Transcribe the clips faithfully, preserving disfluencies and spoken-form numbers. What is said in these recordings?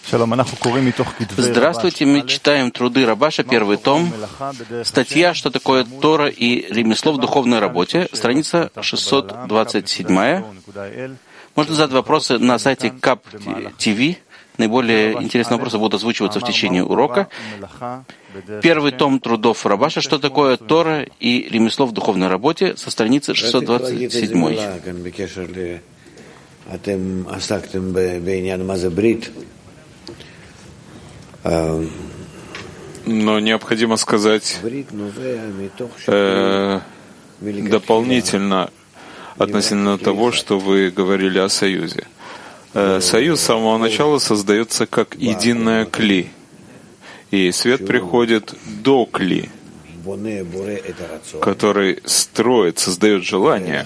Здравствуйте, мы читаем труды Рабаша, первый том, статья «Что такое Тора и ремесло в духовной работе», страница шестьсот двадцать семь. Можно задать вопросы на сайте кап точка ти ви. Наиболее интересные вопросы будут озвучиваться в течение урока. Первый том трудов Рабаша «Что такое Тора и ремесло в духовной работе» со страницы шестьсот двадцать семь. Но необходимо сказать э, дополнительно относительно того, что вы говорили о союзе. Э, союз с самого начала создается как единое кли, и свет приходит до кли, который строит, создает желание,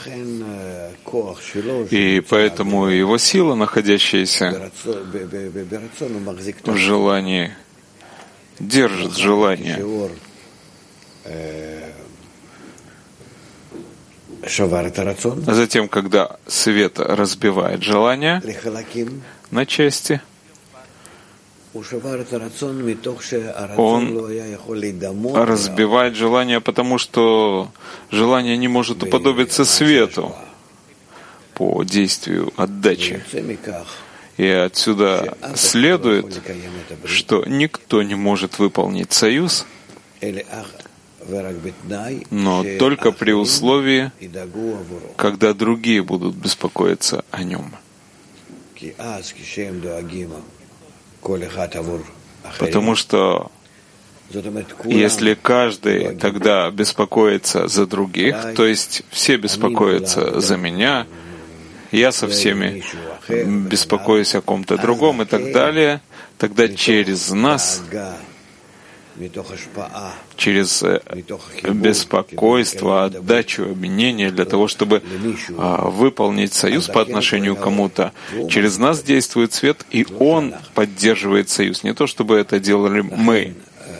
и поэтому его сила, находящаяся в желании, держит желание. А затем, когда свет разбивает желание на части, он разбивает желание, потому что желание не может уподобиться свету по действию отдачи. И отсюда следует, что никто не может выполнить союз, но только при условии, когда другие будут беспокоиться о нем. Потому что если каждый тогда беспокоится за других, то есть все беспокоятся за меня, я со всеми беспокоюсь о ком-то другом и так далее, тогда через нас, через беспокойство, отдачу, объединение для того, чтобы а, выполнить союз по отношению к кому-то, через нас действует свет, и он поддерживает союз, не то чтобы это делали мы.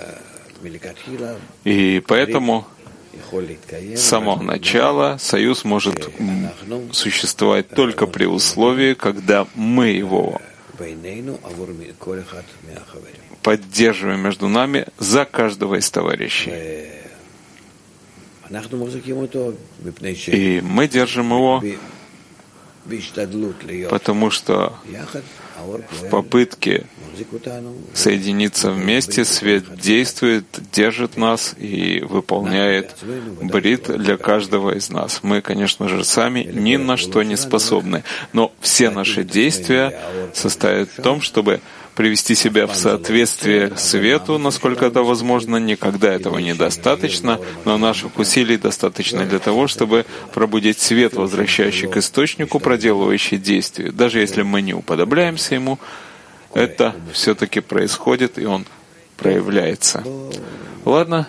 И поэтому с самого начала союз может существовать только при условии, когда мы его поддерживаем между нами за каждого из товарищей. И мы держим его, потому что в попытке соединиться вместе свет действует, держит нас и выполняет брит для каждого из нас. Мы, конечно же, сами ни на что не способны, но все наши действия состоят в том, чтобы привести себя в соответствие к свету, насколько это возможно. Никогда этого недостаточно, но наших усилий достаточно для того, чтобы пробудить свет, возвращающий к источнику, проделывающий действие. Даже если мы не уподобляемся ему, это все-таки происходит, и он проявляется. Ладно?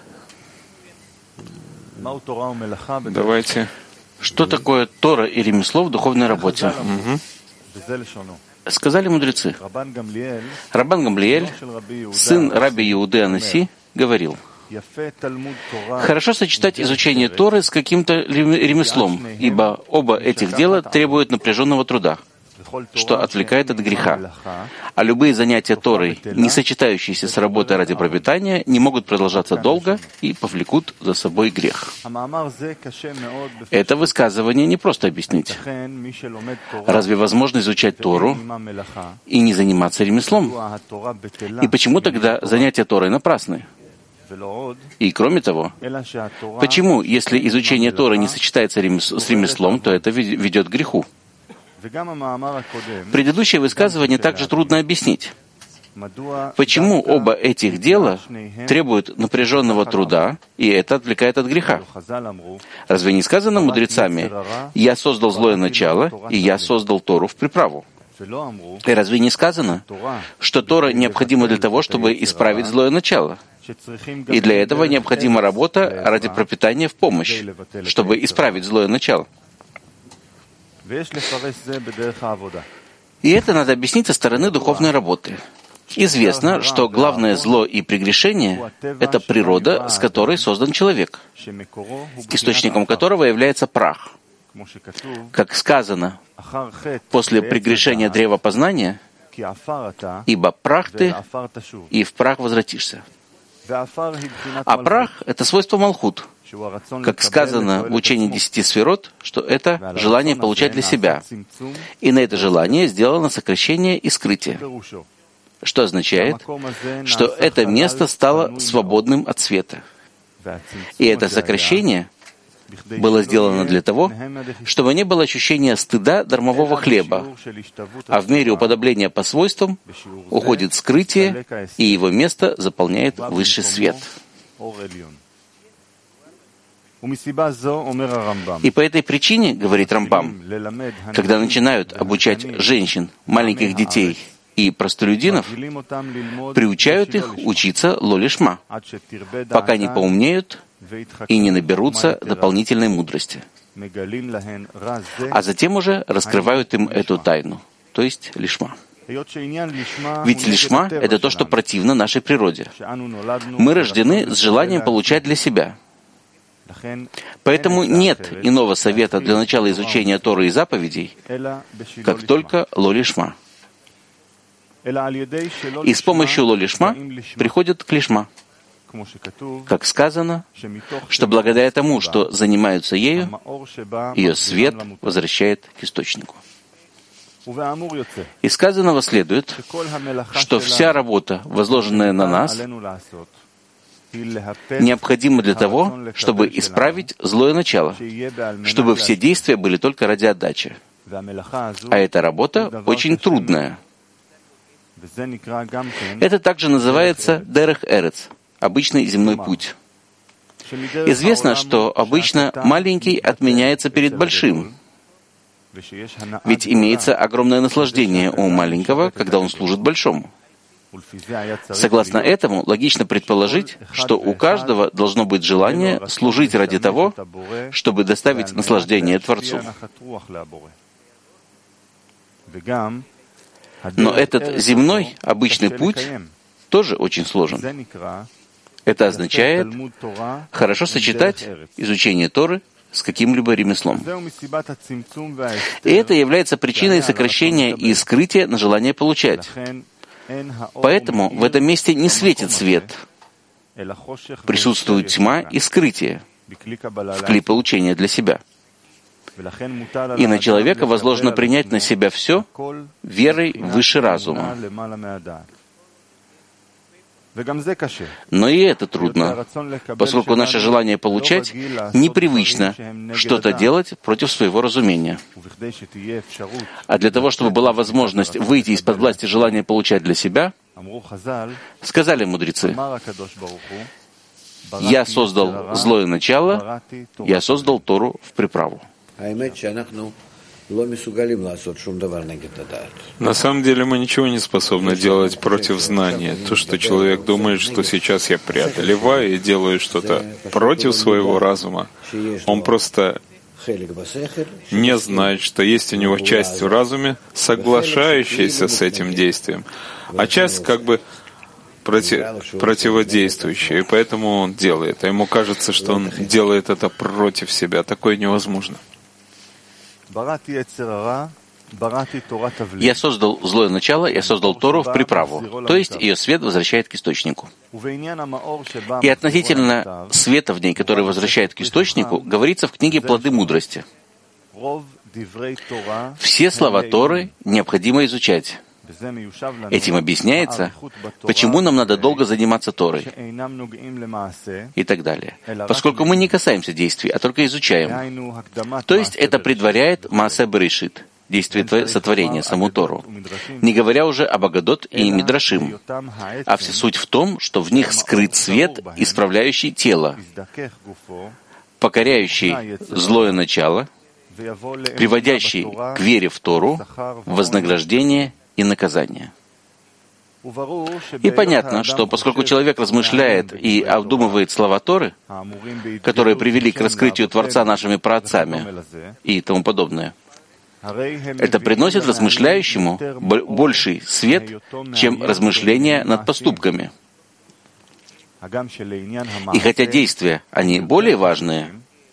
Давайте. Что такое Тора и ремесло в духовной работе? Угу. Сказали мудрецы. Рабан Гамлиэль, сын Раби Иуды Анаси, говорил: «Хорошо сочетать изучение Торы с каким-то ремеслом, ибо оба этих дела требуют напряженного труда, что отвлекает от греха. А любые занятия Торой, не сочетающиеся с работой ради пропитания, не могут продолжаться долго и повлекут за собой грех». Это высказывание не просто объяснить. Разве возможно изучать Тору и не заниматься ремеслом? И почему тогда занятия Торой напрасны? И кроме того, почему, если изучение Торы не сочетается с ремеслом, то это ведет к греху? Предыдущее высказывание также трудно объяснить. Почему оба этих дела требуют напряженного труда, и это отвлекает от греха? Разве не сказано мудрецами: «Я создал злое начало, и я создал Тору в приправу»? И разве не сказано, что Тора необходима для того, чтобы исправить злое начало? И для этого необходима работа ради пропитания в помощь, чтобы исправить злое начало. И это надо объяснить со стороны духовной работы. Известно, что главное зло и прегрешение — это природа, с которой создан человек, источником которого является прах. Как сказано, после прегрешения древа познания ибо прах ты, и в прах возвратишься. А прах — это свойство Малхут, как сказано в учении десяти сферот, что это желание получать для себя. И на это желание сделано сокращение и скрытие, что означает, что это место стало свободным от света. И это сокращение было сделано для того, чтобы не было ощущения стыда дармового хлеба, а в мере уподобления по свойствам уходит скрытие, и его место заполняет высший свет. И по этой причине, говорит Рамбам, когда начинают обучать женщин, маленьких детей и простолюдинов, приучают их учиться ло-лишма, пока не поумнеют и не наберутся дополнительной мудрости. А затем уже раскрывают им эту тайну, то есть лишма. Ведь лишма — это то, что противно нашей природе. Мы рождены с желанием получать для себя. Поэтому нет иного совета для начала изучения Торы и заповедей, как только ло-лишма. И с помощью ло-лишма приходят к лишма. Как сказано, что благодаря тому, что занимаются ею, ее свет возвращает к источнику. Из сказанного следует, что вся работа, возложенная на нас, необходима для того, чтобы исправить злое начало, чтобы все действия были только ради отдачи. А эта работа очень трудная. Это также называется дерех эрец, обычный земной путь. Известно, что обычно маленький отменяется перед большим, ведь имеется огромное наслаждение у маленького, когда он служит большому. Согласно этому, логично предположить, что у каждого должно быть желание служить ради того, чтобы доставить наслаждение Творцу. Но этот земной, обычный путь тоже очень сложен. Это означает хорошо сочетать изучение Торы с каким-либо ремеслом. И это является причиной сокращения и скрытия на желание получать. Поэтому в этом месте не светит свет. Присутствует тьма и скрытие в клей получения для себя. И на человека возложено принять на себя все верой выше разума. Но и это трудно, поскольку наше желание получать непривычно что-то делать против своего разумения. А для того, чтобы была возможность выйти из-под власти желания получать для себя, сказали мудрецы: «Я создал злое начало, я создал Тору в приправу». На самом деле мы ничего не способны делать против знания. То, что человек думает, что сейчас я преодолеваю и делаю что-то против своего разума, он просто не знает, что есть у него часть в разуме, соглашающаяся с этим действием, а часть как бы против, противодействующая, и поэтому он делает. А ему кажется, что он делает это против себя. Такое невозможно. Я создал злое начало, я создал Тору в приправу, то есть ее свет возвращает к источнику. И относительно света в ней, который возвращает к источнику, говорится в книге «Плоды мудрости». Все слова Торы необходимо изучать. Этим объясняется, почему нам надо долго заниматься Торой и так далее. Поскольку мы не касаемся действий, а только изучаем. То есть это предваряет Маасе Берешит, действие сотворения, саму Тору. Не говоря уже об Агадот и Мидрашим. А вся суть в том, что в них скрыт свет, исправляющий тело, покоряющий злое начало, приводящий к вере в Тору, вознаграждение и наказание. И понятно, что поскольку человек размышляет и обдумывает слова Торы, которые привели к раскрытию Творца нашими праотцами и тому подобное, это приносит размышляющему больший свет, чем размышления над поступками. И хотя действия, они более важные,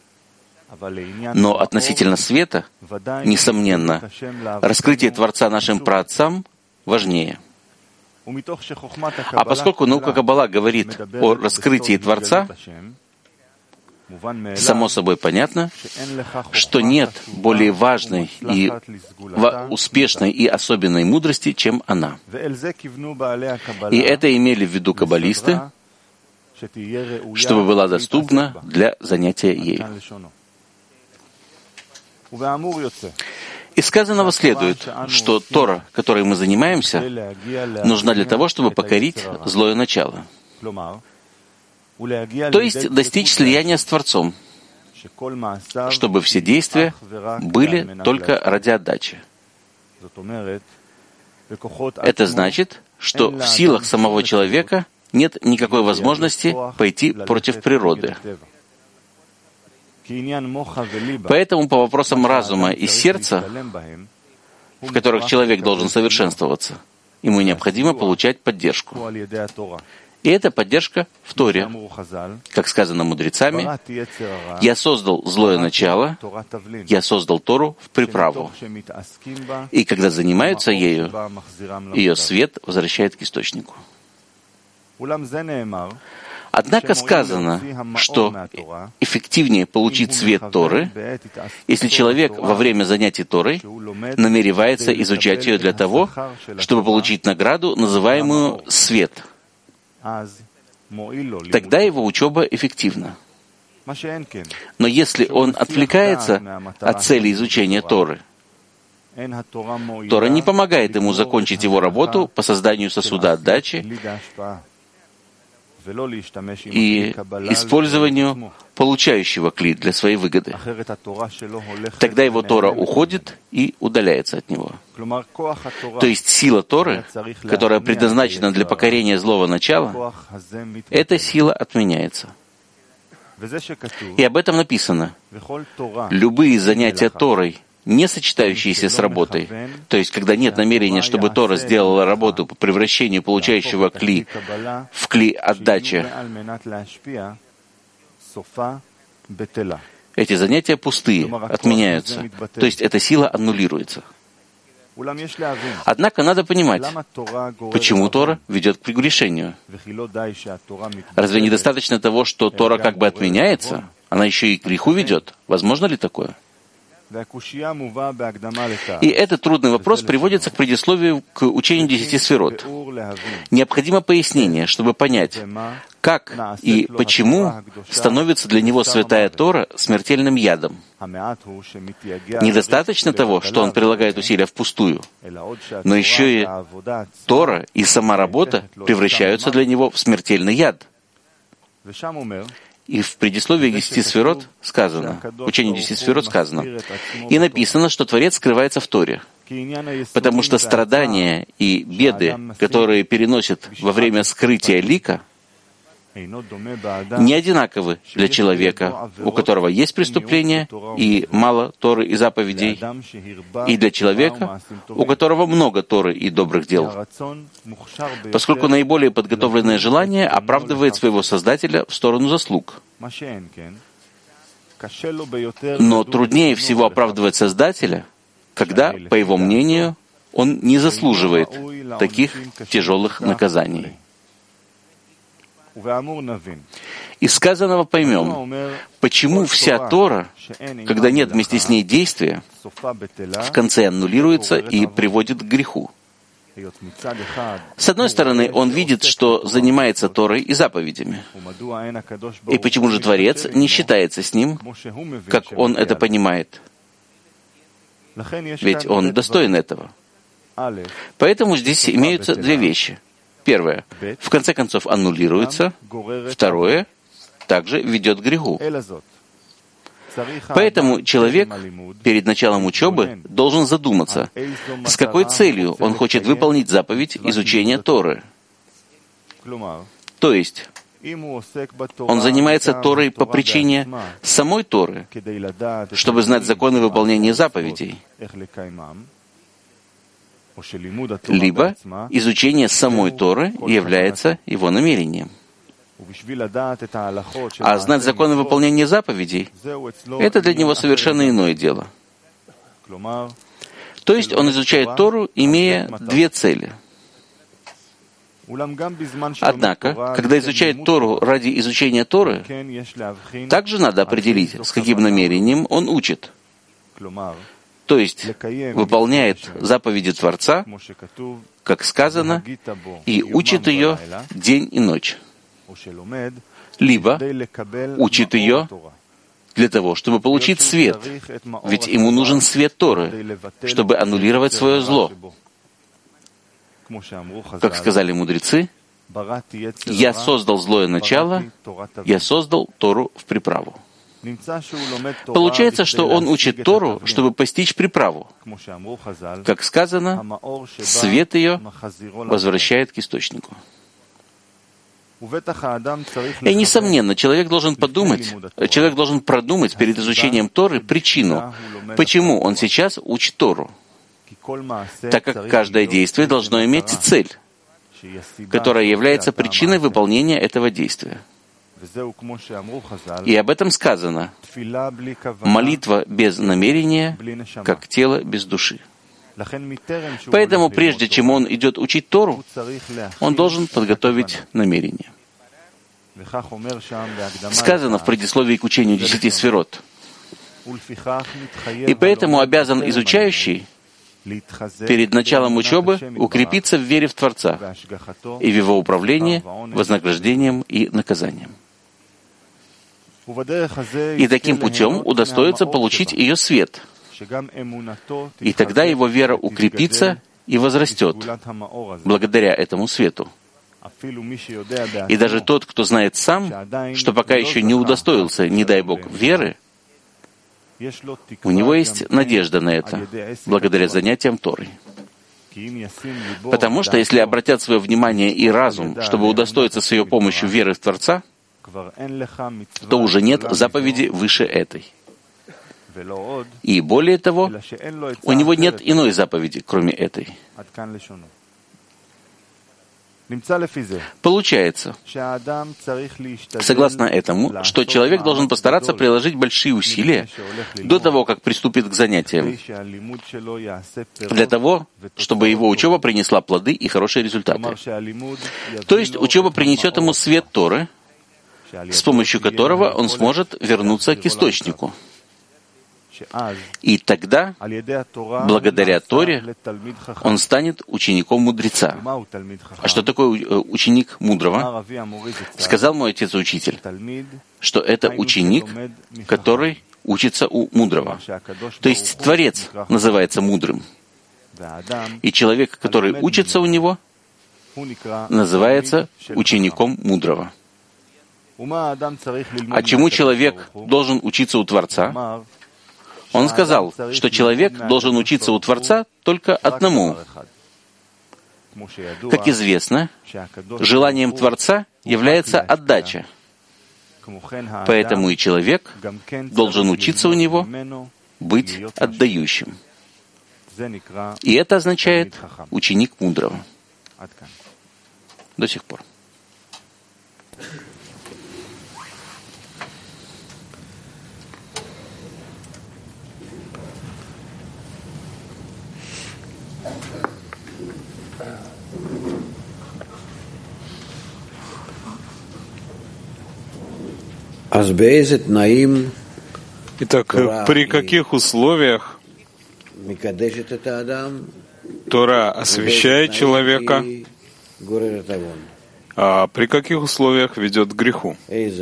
но относительно света, несомненно, раскрытие Творца нашим праотцам важнее. А поскольку наука Каббала говорит о раскрытии Творца, само собой понятно, что нет более важной и успешной и особенной мудрости, чем она. И это имели в виду каббалисты, чтобы была доступна для занятия ею. Из сказанного следует, что Тора, которой мы занимаемся, нужна для того, чтобы покорить злое начало. То есть достичь слияния с Творцом, чтобы все действия были только ради отдачи. Это значит, что в силах самого человека нет никакой возможности пойти против природы. Поэтому по вопросам разума и сердца, в которых человек должен совершенствоваться, ему необходимо получать поддержку. И эта поддержка в Торе. Как сказано мудрецами, «Я создал злое начало, я создал Тору в приправу». И когда занимаются ею, ее свет возвращает к источнику. Однако сказано, что эффективнее получить свет Торы, если человек во время занятий Торой намеревается изучать ее для того, чтобы получить награду, называемую «свет». Тогда его учеба эффективна. Но если он отвлекается от цели изучения Торы, Тора не помогает ему закончить его работу по созданию сосуда отдачи и использованию получающего кли для своей выгоды. Тогда его Тора уходит и удаляется от него. То есть сила Торы, которая предназначена для покорения злого начала, эта сила отменяется. И об этом написано: любые занятия Торой, не сочетающиеся с работой, то есть когда нет намерения, чтобы Тора сделала работу по превращению получающего кли в кли отдачи, эти занятия пустые, отменяются, то есть эта сила аннулируется. Однако надо понимать, почему Тора ведет к прегрешению. Разве недостаточно того, что Тора как бы отменяется, она еще и к греху ведет? Возможно ли такое? И этот трудный вопрос приводится к предисловию к учению десяти сферот. Необходимо пояснение, чтобы понять, как и почему становится для него святая Тора смертельным ядом. Недостаточно того, что он прилагает усилия впустую, но еще и Тора и сама работа превращаются для него в смертельный яд. И в предисловии десяти сферот сказано, в учении десяти сферот сказано, и написано, что Творец скрывается в Торе, потому что страдания и беды, которые переносят во время скрытия лика, не одинаковы для человека, у которого есть преступление и мало Торы и заповедей, и для человека, у которого много Торы и добрых дел, поскольку наиболее подготовленное желание оправдывает своего Создателя в сторону заслуг. Но труднее всего оправдывать Создателя, когда, по его мнению, он не заслуживает таких тяжелых наказаний. Из сказанного поймем, почему вся Тора, когда нет вместе с ней действия, в конце аннулируется и приводит к греху. С одной стороны, он видит, что занимается Торой и заповедями. И почему же Творец не считается с ним, как он это понимает? Ведь он достоин этого. Поэтому здесь имеются две вещи. Первое, в конце концов, аннулируется. Второе, также ведет к греху. Поэтому человек перед началом учебы должен задуматься, с какой целью он хочет выполнить заповедь изучения Торы. То есть, он занимается Торой по причине самой Торы, чтобы знать законы выполнения заповедей, либо изучение самой Торы является его намерением. А знать законы выполнения заповедей — это для него совершенно иное дело. То есть он изучает Тору, имея две цели. Однако, когда изучает Тору ради изучения Торы, также надо определить, с каким намерением он учит. То есть выполняет заповеди Творца, как сказано, и учит ее день и ночь. Либо учит ее для того, чтобы получить свет, ведь ему нужен свет Торы, чтобы аннулировать свое зло. Как сказали мудрецы, «Я создал злое начало, я создал Тору в приправу». Получается, что он учит Тору, чтобы постичь приправу. Как сказано, свет ее возвращает к источнику. И, несомненно, человек должен подумать, человек должен продумать перед изучением Торы причину, почему он сейчас учит Тору. Так как каждое действие должно иметь цель, которая является причиной выполнения этого действия. И об этом сказано: молитва без намерения, как тело без души. Поэтому, прежде чем он идет учить Тору, он должен подготовить намерение. Сказано в предисловии к учению десяти сферот: и поэтому обязан изучающий перед началом учебы укрепиться в вере в Творца и в Его управлении, вознаграждением и наказанием. И таким путем удостоится получить ее свет. И тогда его вера укрепится и возрастет благодаря этому свету. И даже тот, кто знает сам, что пока еще не удостоился, не дай Бог, веры, у него есть надежда на это, благодаря занятиям Торой. Потому что если обратят свое внимание и разум, чтобы удостоиться с ее помощью веры в Творца, то уже нет заповеди выше этой. И более того, у него нет иной заповеди, кроме этой. Получается, согласно этому, что человек должен постараться приложить большие усилия до того, как приступит к занятиям, для того, чтобы его учеба принесла плоды и хорошие результаты. То есть учеба принесет ему свет Торы, с помощью которого он сможет вернуться к источнику. И тогда, благодаря Торе, он станет учеником мудреца. А что такое ученик мудрого? Сказал мой отец-учитель, что это ученик, который учится у мудрого. То есть Творец называется мудрым. И человек, который учится у него, называется учеником мудрого. А чему человек должен учиться у Творца? Он сказал, что человек должен учиться у Творца только одному. Как известно, желанием Творца является отдача. Поэтому и человек должен учиться у него быть отдающим. И это означает ученик мудрого. До сих пор. Итак, при каких условиях Тора освящает человека, а при каких условиях ведет к греху?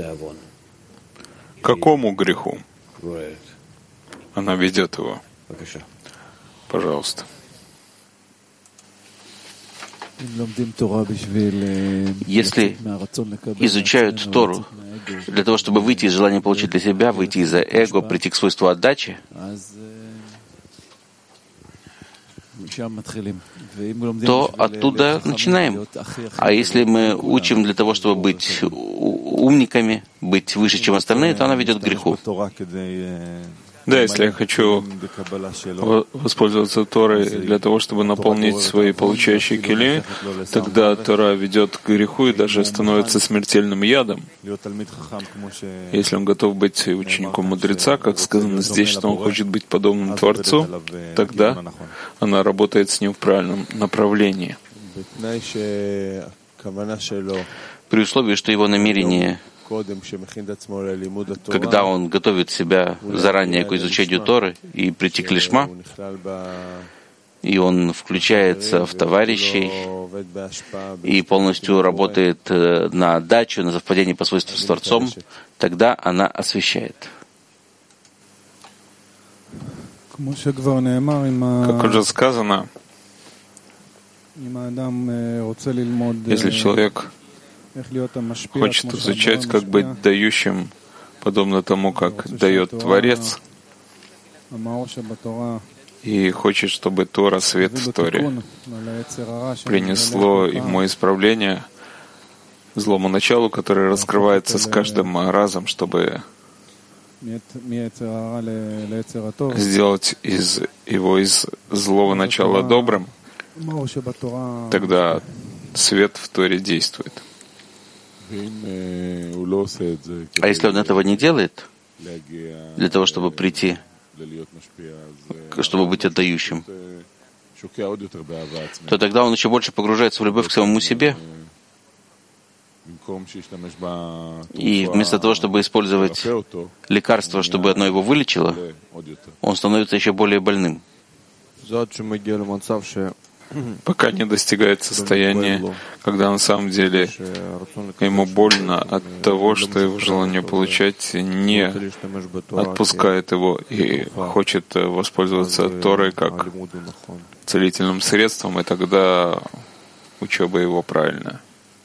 К какому греху она ведет его? Пожалуйста. Если изучают Тору для того, чтобы выйти из желания получить для себя, выйти из-за эго, прийти к свойству отдачи, то оттуда начинаем. А если мы учим для того, чтобы быть умниками, быть выше, чем остальные, то она ведет к греху. Да, если я хочу воспользоваться Торой для того, чтобы наполнить свои получающие кили, тогда Тора ведет к греху и даже становится смертельным ядом. Если он готов быть учеником мудреца, как сказано здесь, что он хочет быть подобным Творцу, тогда она работает с ним в правильном направлении. При условии, что его намерение, когда он готовит себя заранее к изучению Торы и прийти к лишма, и он включается в товарищей и полностью работает на отдачу, на совпадение по свойству с Творцом, тогда она освещает. Как уже сказано, если человек хочет изучать, как быть дающим, подобно тому, как дает Творец, и хочет, чтобы Тора, свет в Торе, принесло ему исправление злому началу, которое раскрывается с каждым разом, чтобы сделать из его из злого начала добрым, тогда свет в Торе действует. А если он этого не делает, для того, чтобы прийти, чтобы быть отдающим, то тогда он еще больше погружается в любовь к самому себе. И вместо того, чтобы использовать лекарство, чтобы оно его вылечило, он становится еще более больным. Пока не достигает состояния, когда на самом деле ему больно от того, что его желание получать не отпускает его и хочет воспользоваться Торой как целительным средством, и тогда учеба его правильная.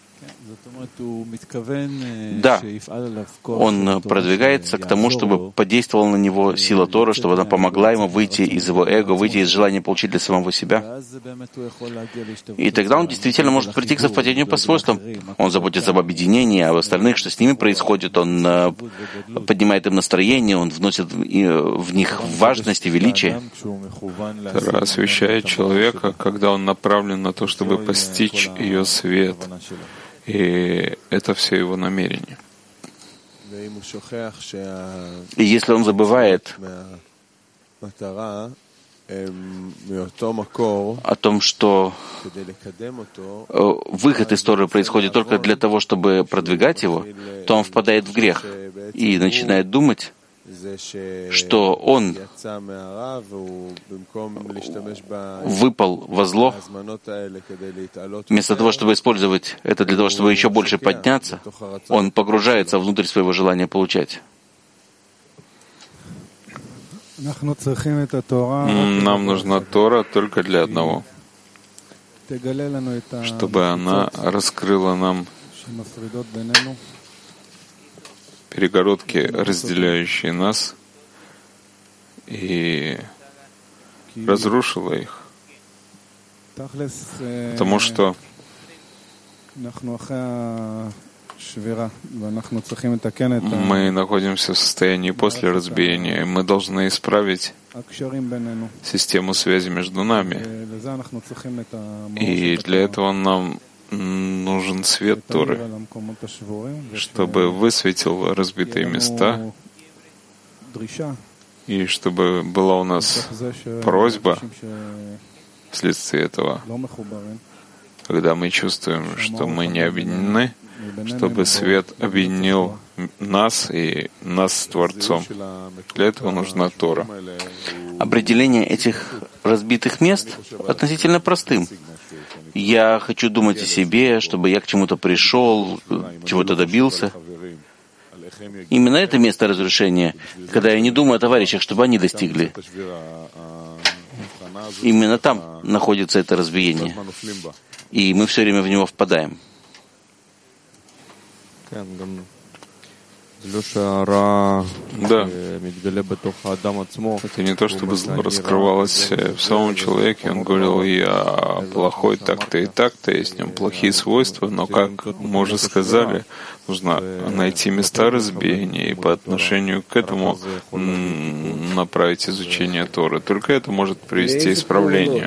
Да, он продвигается к тому, чтобы подействовала на него сила Торы, чтобы она помогла ему выйти из его эго, выйти из желания получить для самого себя. И тогда он действительно может прийти к совпадению по свойствам. Он заботится об объединении, об остальных, что с ними происходит, он поднимает им настроение, он вносит в них важность и величие. Тора освещает человека, когда он направлен на то, чтобы постичь ее свет. И это все его намерение. И если он забывает о том, что выход из Торы происходит только для того, чтобы продвигать его, то он впадает в грех и начинает думать, что он выпал во зло, вместо того, чтобы использовать это для того, чтобы еще больше подняться, он погружается внутрь своего желания получать. Нам нужна Тора только для одного, чтобы она раскрыла нам перегородки, разделяющие нас, и разрушила их. Потому что мы находимся в состоянии после разбиения, и мы должны исправить систему связи между нами. И для этого нам нужен свет Торы, чтобы высветил разбитые места, и чтобы была у нас просьба вследствие этого, когда мы чувствуем, что мы не объединены, чтобы свет объединил нас и нас с Творцом. Для этого нужна Тора. Определение этих разбитых мест относительно простым. Я хочу думать о себе, чтобы я к чему-то пришел, чего-то добился. Именно это место разрушения, когда я не думаю о товарищах, чтобы они достигли. Именно там находится это разбиение. И мы все время в него впадаем. Да. Это не то, чтобы зло раскрывалось в самом человеке. Он говорил, я плохой так-то и так-то, есть в нем плохие свойства, но, как мы уже сказали, нужно найти места разбиения и по отношению к этому направить изучение Торы. Только это может привести к исправлению.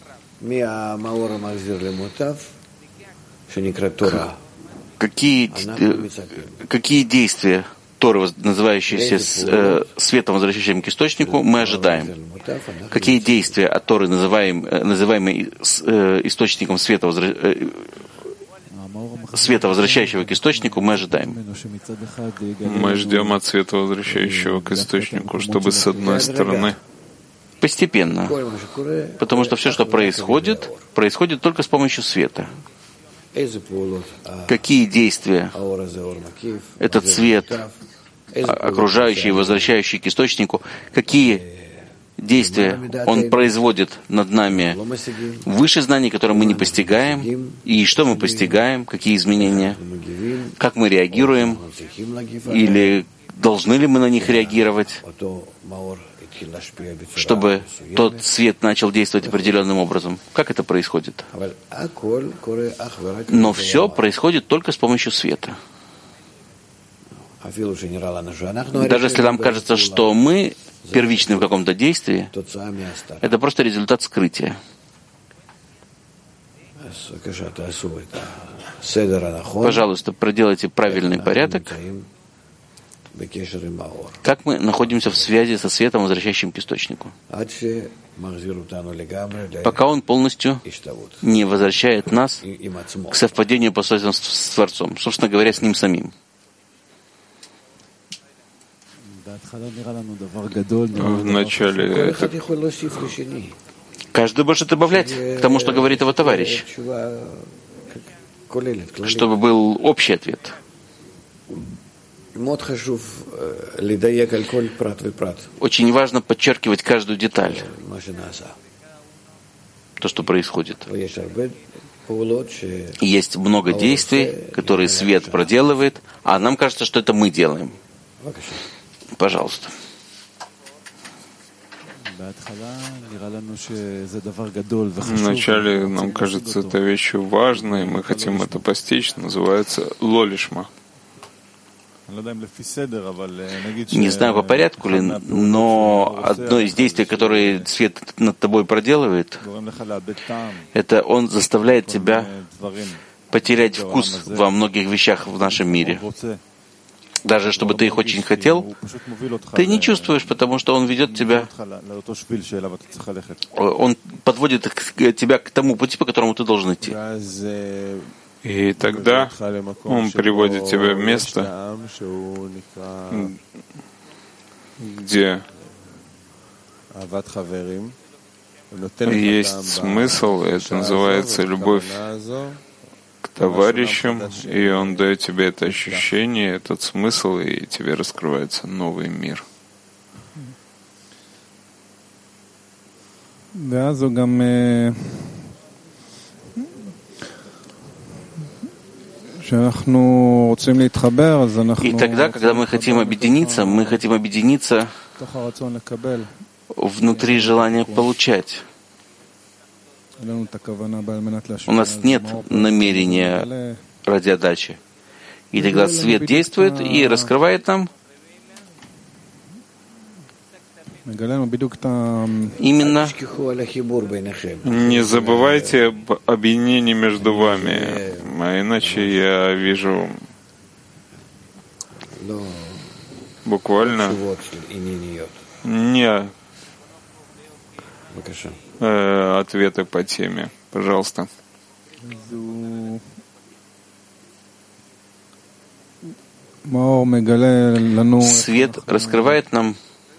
Какие, какие действия Торы, называющиеся э, светом, возвращающим к источнику, мы ожидаем? Какие действия от Торы, называем, называемые э, источником света, возра... э, света, возвращающего к источнику, мы ожидаем? Мы ждем от света, возвращающего к источнику, чтобы с одной стороны постепенно, потому что все, что происходит, происходит только с помощью света. Какие действия этот свет, окружающий и возвращающий к источнику, какие действия он производит над нами выше знаний, которые мы не постигаем, и что мы постигаем, какие изменения, как мы реагируем, или должны ли мы на них реагировать, чтобы тот свет начал действовать определенным образом. Как это происходит? Но все происходит только с помощью света. Даже если нам кажется, что мы первичны в каком-то действии, это просто результат скрытия. Пожалуйста, проделайте правильный порядок. Как мы находимся в связи со светом, возвращающим к источнику? Пока он полностью не возвращает нас к совпадению по свойствам с Творцом, собственно говоря, с Ним самим. В начале это... Каждый может добавлять к тому, что говорит его товарищ, чтобы был общий ответ. Очень важно подчеркивать каждую деталь, то, что происходит. И есть много действий, которые свет проделывает, а нам кажется, что это мы делаем. Пожалуйста. Вначале нам кажется это вещью важной, мы хотим это постичь, называется лолишма. Не знаю по порядку ли, но одно из действий, которое свет над тобой проделывает, это он заставляет тебя потерять вкус во многих вещах в нашем мире. Даже чтобы ты их очень хотел, ты не чувствуешь, потому что он ведет тебя, он подводит тебя к тому пути, по которому ты должен идти. И тогда он приводит тебя в место, где есть смысл, это называется любовь к товарищам, и он дает тебе это ощущение, этот смысл, и тебе раскрывается новый мир. И тогда, когда мы хотим объединиться, мы хотим объединиться внутри желания получать. У нас нет намерения ради отдачи. И тогда свет действует и раскрывает нам именно. Не забывайте об объединении между вами, а иначе я вижу буквально не э, ответы по теме. Пожалуйста. Свет раскрывает нам,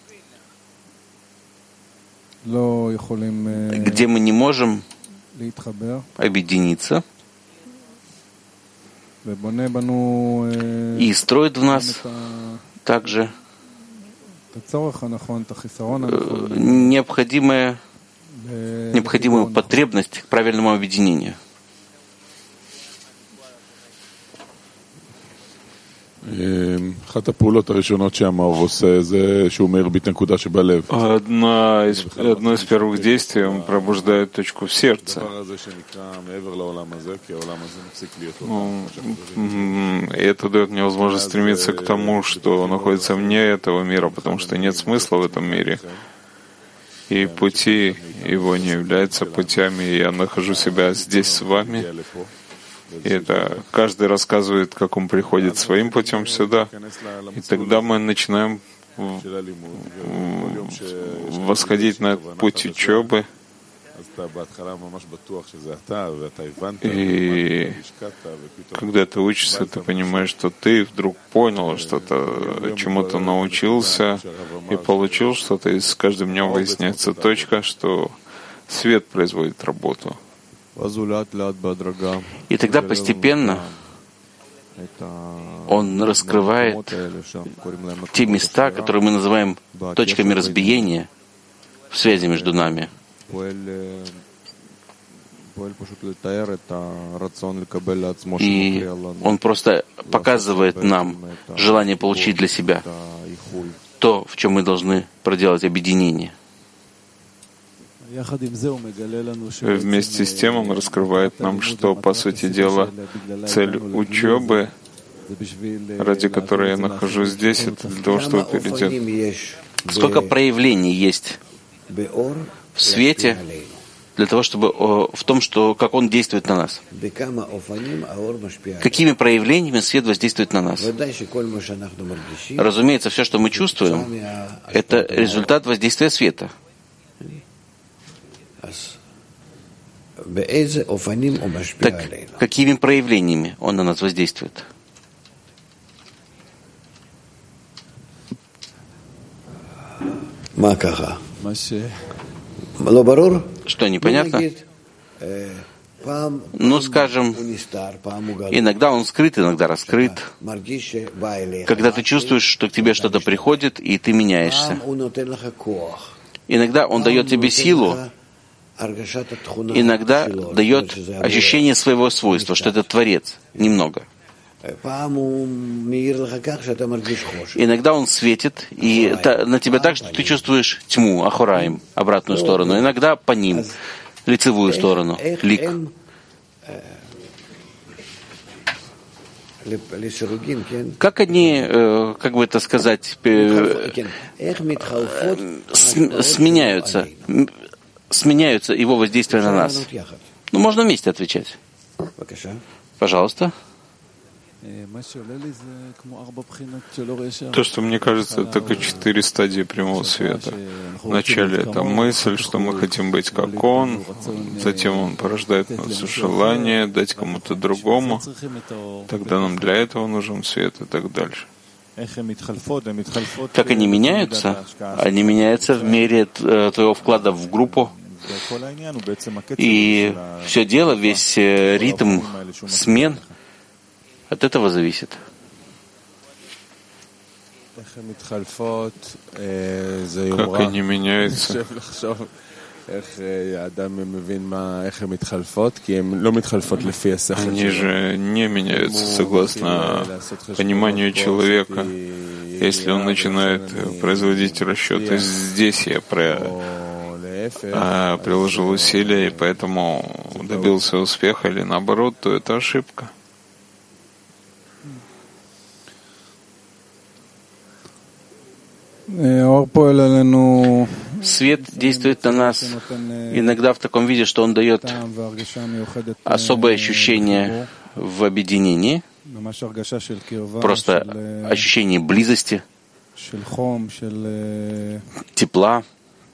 где мы не можем объединиться, и строит в нас также необходимое, необходимую потребность к правильному объединению. Одна из, одно из первых действий, он пробуждает точку в сердце. И это дает мне возможность стремиться к тому, что находится вне этого мира, потому что нет смысла в этом мире. И пути его не являются путями, и я нахожу себя здесь с вами. И это каждый рассказывает, как он приходит своим путем сюда. И тогда мы начинаем восходить на путь учебы. И когда ты учишься, ты понимаешь, что ты вдруг понял что-то, чему-то научился и получил что-то, и с каждым днем выясняется точка, что свет производит работу. И тогда постепенно он раскрывает те места, которые мы называем точками разбиения в связи между нами. И он просто показывает нам желание получить для себя то, в чем мы должны проделать объединение. Вместе с тем он раскрывает нам, что, по сути дела, цель учебы, ради которой я нахожусь здесь, это для того, чтобы перейти. Сколько проявлений есть в свете для того, чтобы в том, что как он действует на нас. Какими проявлениями свет воздействует на нас? Разумеется, все, что мы чувствуем, это результат воздействия света. Так какими проявлениями он на нас воздействует? Что, непонятно? Ну, скажем, иногда он скрыт, иногда раскрыт. Когда ты чувствуешь, что к тебе что-то приходит, и ты меняешься. Иногда он дает тебе силу, иногда дает ощущение своего свойства, что это Творец, немного. Иногда он светит и на тебя так, что ты чувствуешь тьму, ахураим, обратную сторону. Иногда по ним, лицевую сторону, лик. Как они, как бы это сказать, сменяются, сменяются его воздействие на нас? Ну, можно вместе отвечать. Пожалуйста. То, что мне кажется, это как четыре стадии прямого света. Вначале это мысль, что мы хотим быть как он, затем он порождает в нас желание дать кому-то другому, тогда нам для этого нужен свет и так дальше. Как они меняются? Они меняются в мере твоего вклада в группу. И все дело, весь ритм смен от этого зависит. Как они меняются? Они же не меняются согласно пониманию человека. Если он начинает производить расчеты, здесь я про... приложил усилия и поэтому добился успеха, или наоборот, то это ошибка. Свет действует на нас иногда в таком виде, что он дает особое ощущение в объединении, просто ощущение близости, тепла.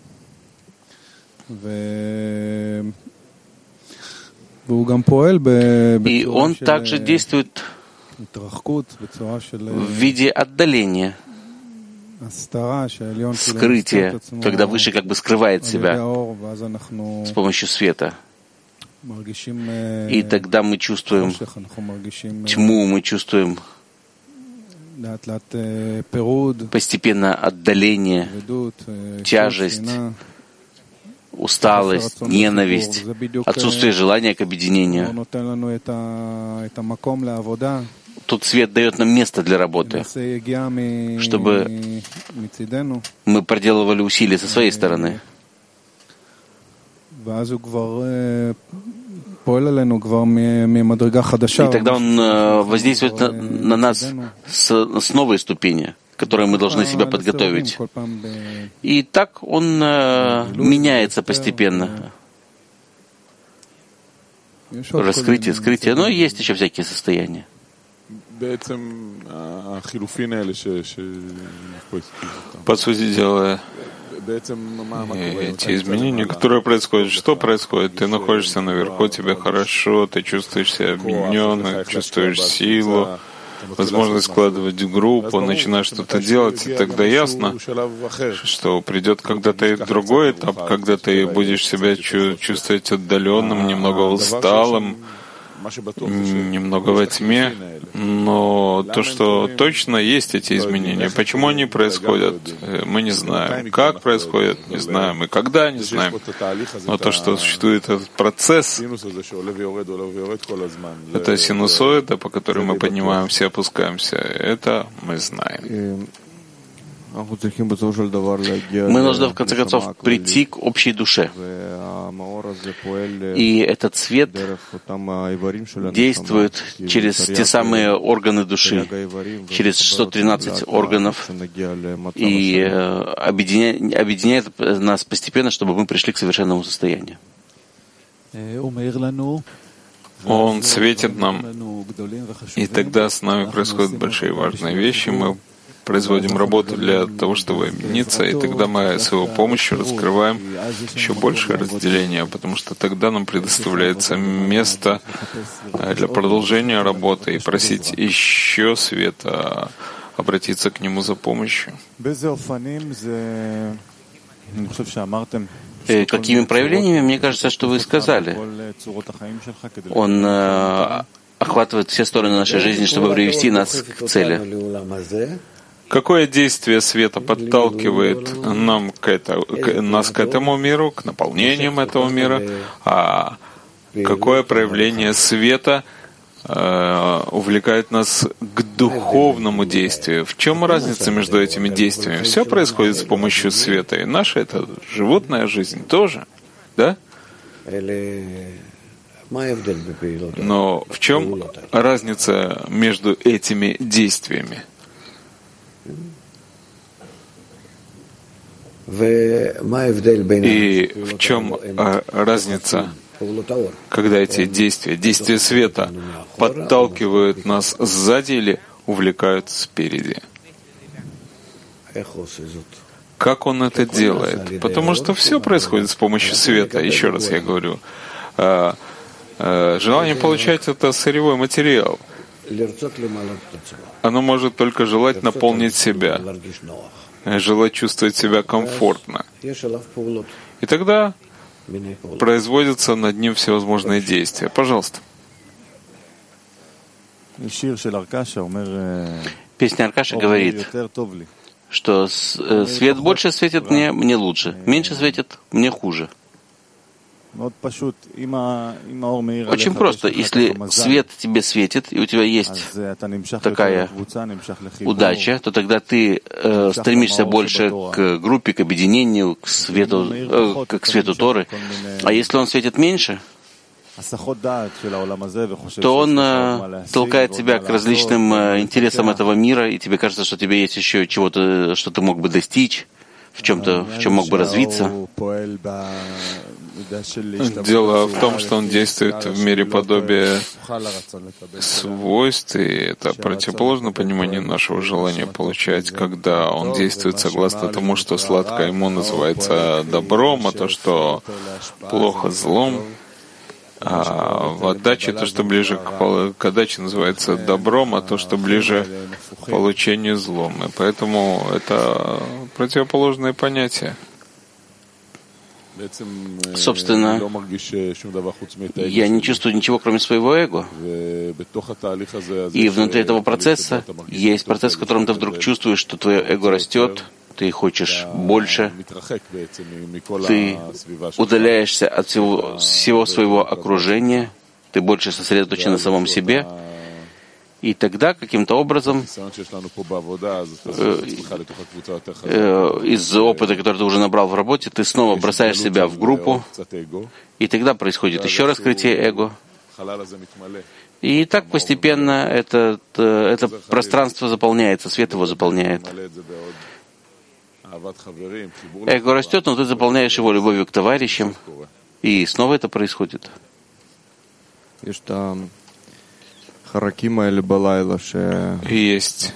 И он также действует в виде отдаления, скрытия, когда Выше как бы скрывает себя с помощью света. И тогда мы чувствуем тьму, мы чувствуем постепенно отдаление, тяжесть, усталость, ненависть, отсутствие желания к объединению. тут свет дает нам место для работы, чтобы мы проделывали усилия со своей стороны. И тогда он воздействует на, на нас с, с новой ступени, к которой мы должны себя подготовить. И так он э, меняется постепенно. Раскрытие, скрытие, но есть еще всякие состояния. По сути дела, эти изменения, которые происходят, что происходит? Ты находишься наверху, тебе хорошо, ты чувствуешь себя объединенным, чувствуешь силу, возможность складывать группу, начинаешь что-то делать, и тогда ясно, что придет когда-то и другой этап, когда ты будешь себя чувствовать отдаленным, немного усталым, немного во тьме, но то, что точно есть эти изменения, почему они происходят, мы не знаем. Как происходят, не знаем, и когда, не знаем. Но то, что существует этот процесс, это синусоида, по которой мы поднимаемся и опускаемся, это мы знаем. Мы должны, в конце концов, прийти к общей душе. И этот свет действует через те самые органы души, через шестьсот тринадцать органов, и объединяет, объединяет нас постепенно, чтобы мы пришли к совершенному состоянию. Он светит нам, и тогда с нами происходят большие важные вещи. Мы производим работу для того, чтобы объединиться, и тогда мы с его помощью раскрываем еще большее разделение, потому что тогда нам предоставляется место для продолжения работы и просить еще света, обратиться к нему за помощью. Какими проявлениями, мне кажется, что вы сказали. Он э, охватывает все стороны нашей жизни, чтобы привести нас к цели. Какое действие света подталкивает нам к это, к, нас к этому миру, к наполнениям этого мира, а какое проявление света э, увлекает нас к духовному действию? В чем разница между этими действиями? Все происходит с помощью света, и наша это животная жизнь тоже, да? Но в чем разница между этими действиями? И в чем разница, когда эти действия, действия света подталкивают нас сзади или увлекают спереди? Как он это делает? Потому что все происходит с помощью света. Еще раз я говорю, желание получать — это сырьевой материал. Оно может только желать наполнить себя, желать чувствовать себя комфортно. И тогда производятся над ним всевозможные действия. Пожалуйста. Песня Аркаша говорит, что свет больше светит мне, мне лучше, меньше светит, мне хуже. Очень просто. Если свет тебе светит, и у тебя есть такая удача, то тогда ты э, стремишься больше к группе, к объединению, к свету, э, к свету Торы. А если он светит меньше, то он э, толкает тебя к различным э, интересам этого мира, и тебе кажется, что тебе есть еще чего-то, что ты мог бы достичь, в чем-то, в чем мог бы развиться. Дело в том, что он действует в мире подобия свойств, и это противоположно пониманию нашего желания получать, когда он действует согласно тому, что сладко ему называется добром, а то, что плохо — злом. А в отдаче то, что ближе к, к отдаче, называется добром, а то, что ближе к получению — злом. И поэтому это противоположные понятия. Собственно, я не чувствую ничего, кроме своего эго. И внутри этого процесса есть процесс, в котором ты вдруг чувствуешь, что твое эго растет, ты хочешь больше, ты удаляешься от всего, всего своего окружения, ты больше сосредоточен на самом себе, И тогда каким-то образом из опыта, который ты уже набрал в работе, ты снова бросаешь себя в группу, и тогда происходит еще раскрытие эго. И так постепенно это, это пространство заполняется, свет его заполняет. Эго растет, но ты заполняешь его любовью к товарищам, и снова это происходит. Есть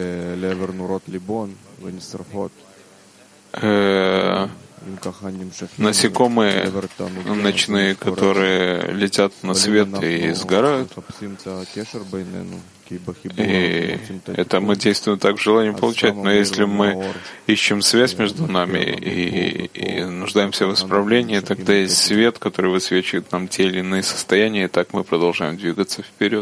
э, насекомые ночные, которые летят на свет и сгорают. И это мы действуем так, желанием получать. Но если мы ищем связь между нами и, и нуждаемся в исправлении, тогда есть свет, который высвечивает нам те или иные состояния, и так мы продолжаем двигаться вперед.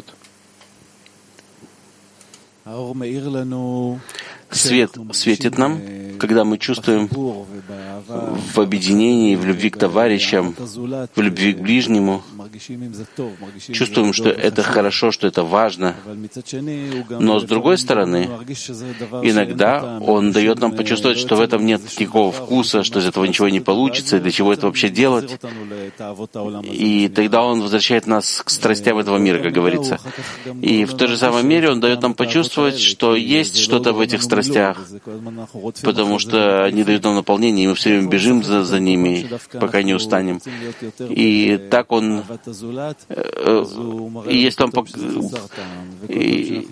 Свет светит нам, когда мы чувствуем в объединении, в любви к товарищам, в любви к ближнему, чувствуем, что это хорошо, что это важно. Но с другой стороны, иногда он дает нам почувствовать, что в этом нет никакого вкуса, что из этого ничего не получится, для чего это вообще делать. И тогда он возвращает нас к страстям этого мира, как говорится. И в той же самой мере он дает нам почувствовать, что есть что-то в этих страстях, потому что они дают нам наполнение, и мы все время бежим за, за ними, пока не устанем. И так он, э, и если он, и,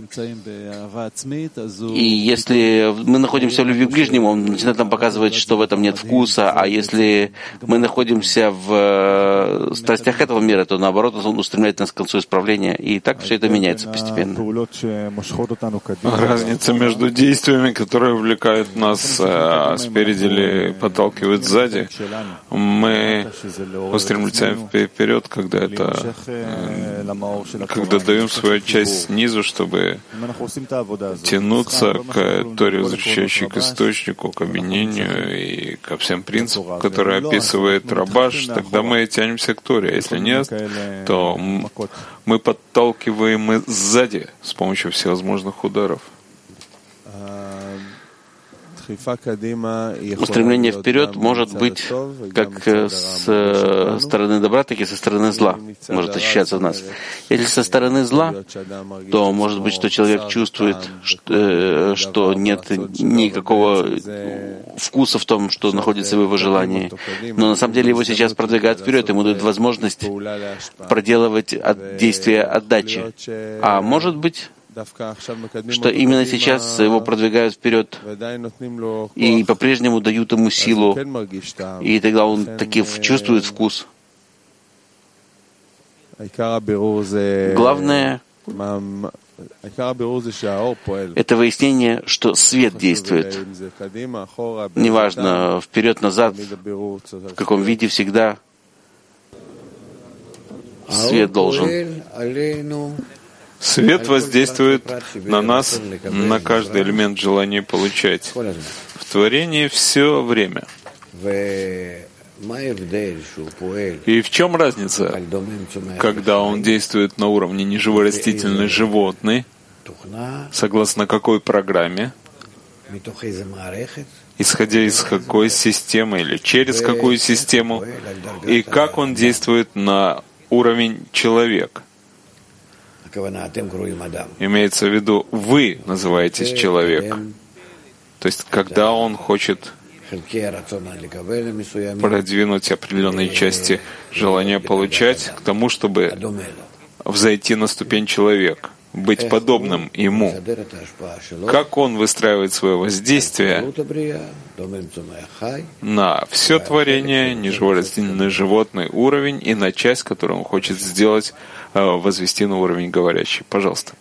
и если мы находимся в любви к ближнему, он начинает нам показывать, что в этом нет вкуса, а если мы находимся в страстях этого мира, то наоборот он устремляет нас к концу исправления, и так все это меняется постепенно. Разница между действиями, которые увлекают нас э, спереди или подталкивают сзади, мы устремляемся вперед, когда это, э, когда даем свою часть снизу, чтобы тянуться к Торе, возвращающей к источнику, к объединению и ко всем принципам, которые описывает Рабаш, тогда мы тянемся к Торе. А если нет, то мы подталкиваем и сзади с помощью всевозможных ударов. Устремление вперед может быть как с стороны добра, так и со стороны зла, может ощущаться в нас. Если со стороны зла, то может быть, что человек чувствует, что, что нет никакого вкуса в том, что находится в его желании. Но на самом деле его сейчас продвигают вперед, ему дают возможность проделывать от действия отдачи. А может быть, что именно сейчас его продвигают вперед и по-прежнему дают ему силу, и тогда он таки чувствует вкус. Главное — это выяснение, что свет действует. Неважно, вперед-назад, в каком виде, всегда свет должен. Свет воздействует на нас, на каждый элемент желания получать. В творении все время. И в чем разница, когда он действует на уровне неживорастительный животный, согласно какой программе, исходя из какой системы или через какую систему, и как он действует на уровень человека? Имеется в виду, вы называетесь человек. То есть, когда он хочет продвинуть определенные части желания получать к тому, чтобы взойти на ступень человека, быть подобным ему. Как он выстраивает свое воздействие на все творение, неживорастительный животный уровень и на часть, которую он хочет сделать, возвести на уровень говорящий. Пожалуйста.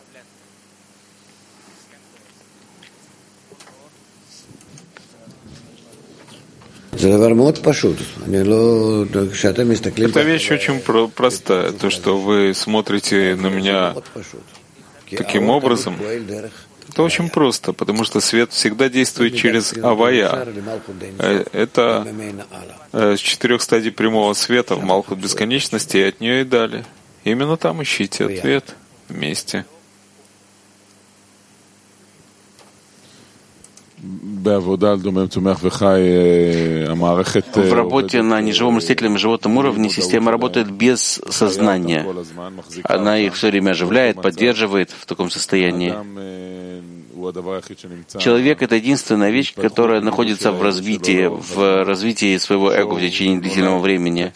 Это вещь очень про- простая. То, что вы смотрите на меня таким образом, это очень просто, потому что свет всегда действует через авая. Это с четырех стадий прямого света в Малхут бесконечности, и от нее и далее. Именно там ищите ответ. вместе. В работе на неживом растительном и животном уровне система работает без сознания. Она их все время оживляет, поддерживает в таком состоянии. Человек — это единственная вещь, которая находится в развитии, в развитии своего эго в течение длительного времени.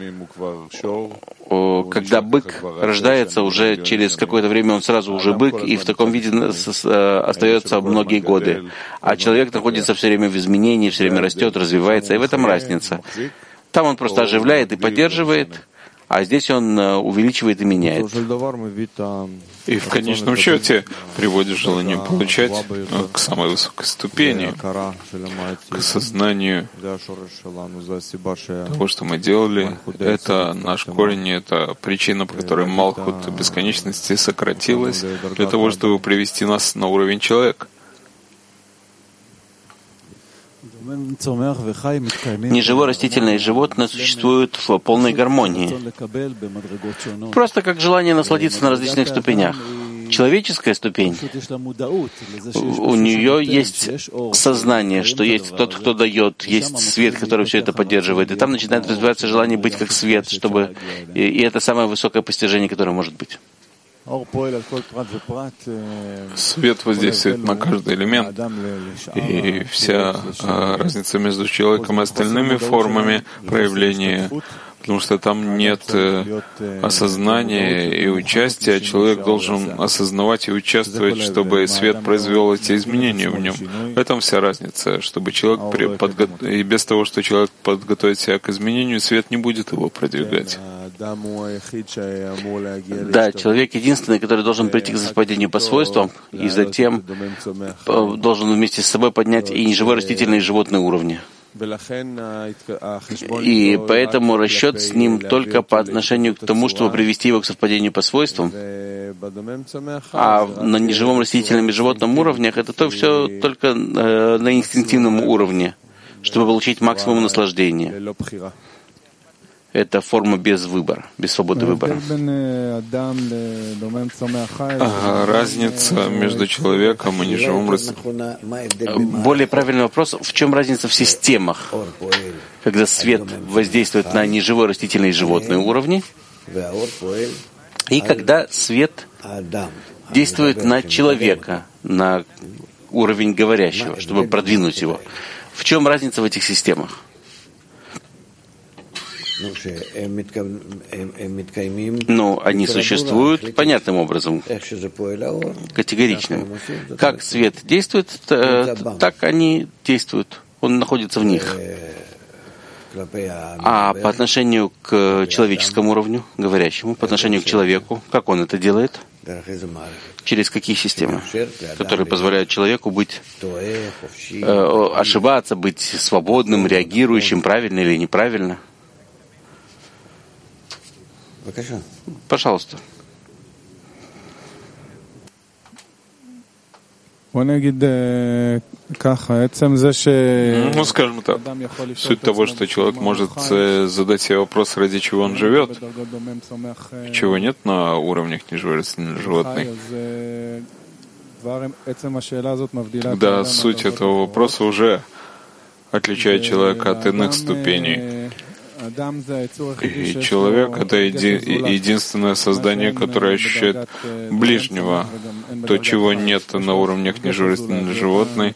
Когда бык рождается, уже через какое-то время он сразу уже бык, и в таком виде остается многие годы. А человек находится все время в изменении, все время растет, развивается, и в этом разница. Там он просто оживляет и поддерживает, а здесь он увеличивает и меняет. И в конечном счете приводит желание получать к самой высокой ступени, к осознанию того, что мы делали. Это наш корень, это причина, по которой Малхут бесконечности сократилась, для того, чтобы привести нас на уровень человека. Неживое растительное и животное существуют в полной гармонии. Просто как желание насладиться на различных ступенях. Человеческая ступень, у нее есть сознание, что есть тот, кто дает, есть свет, который все это поддерживает. И там начинает развиваться желание быть как свет, чтобы... И это самое высокое постижение, которое может быть. Свет воздействует на каждый элемент, и вся а, разница между человеком и остальными формами проявления, потому что там нет э, осознания и участия. Человек должен осознавать и участвовать, чтобы свет произвел эти изменения в нем. В этом вся разница, чтобы человек при, подго... и без того, что человек подготовит себя к изменению, свет не будет его продвигать. Да, человек единственный, который должен прийти к совпадению по свойствам, и затем должен вместе с собой поднять и неживой растительный и животный уровни. И поэтому расчет с ним только по отношению к тому, чтобы привести его к совпадению по свойствам. А на неживом растительном и животном уровнях это то все только э, на инстинктивном уровне, чтобы получить максимум наслаждения. Это форма без выбора, без свободы выбора. Разница между человеком и неживым растением. Более правильный вопрос: в чем разница в системах, когда свет воздействует на неживой растительный и животный уровни, и когда свет действует на человека, на уровень говорящего, чтобы продвинуть его? В чем разница в этих системах? Ну, они существуют понятным образом, категоричным. Как свет действует, так они действуют. Он находится в них. А по отношению к человеческому уровню, говорящему, по отношению к человеку, как он это делает? Через какие системы, которые позволяют человеку быть, э, ошибаться, быть свободным, реагирующим, правильно или неправильно? Пожалуйста. Ну, скажем так, суть того, что человек может задать себе вопрос, ради чего он живет, чего нет на уровнях неживой растительной животной. Когда суть этого вопроса уже отличает человека от иных ступеней. И человек — это еди- единственное создание, которое ощущает ближнего, то, чего нет на уровнях неживой животной.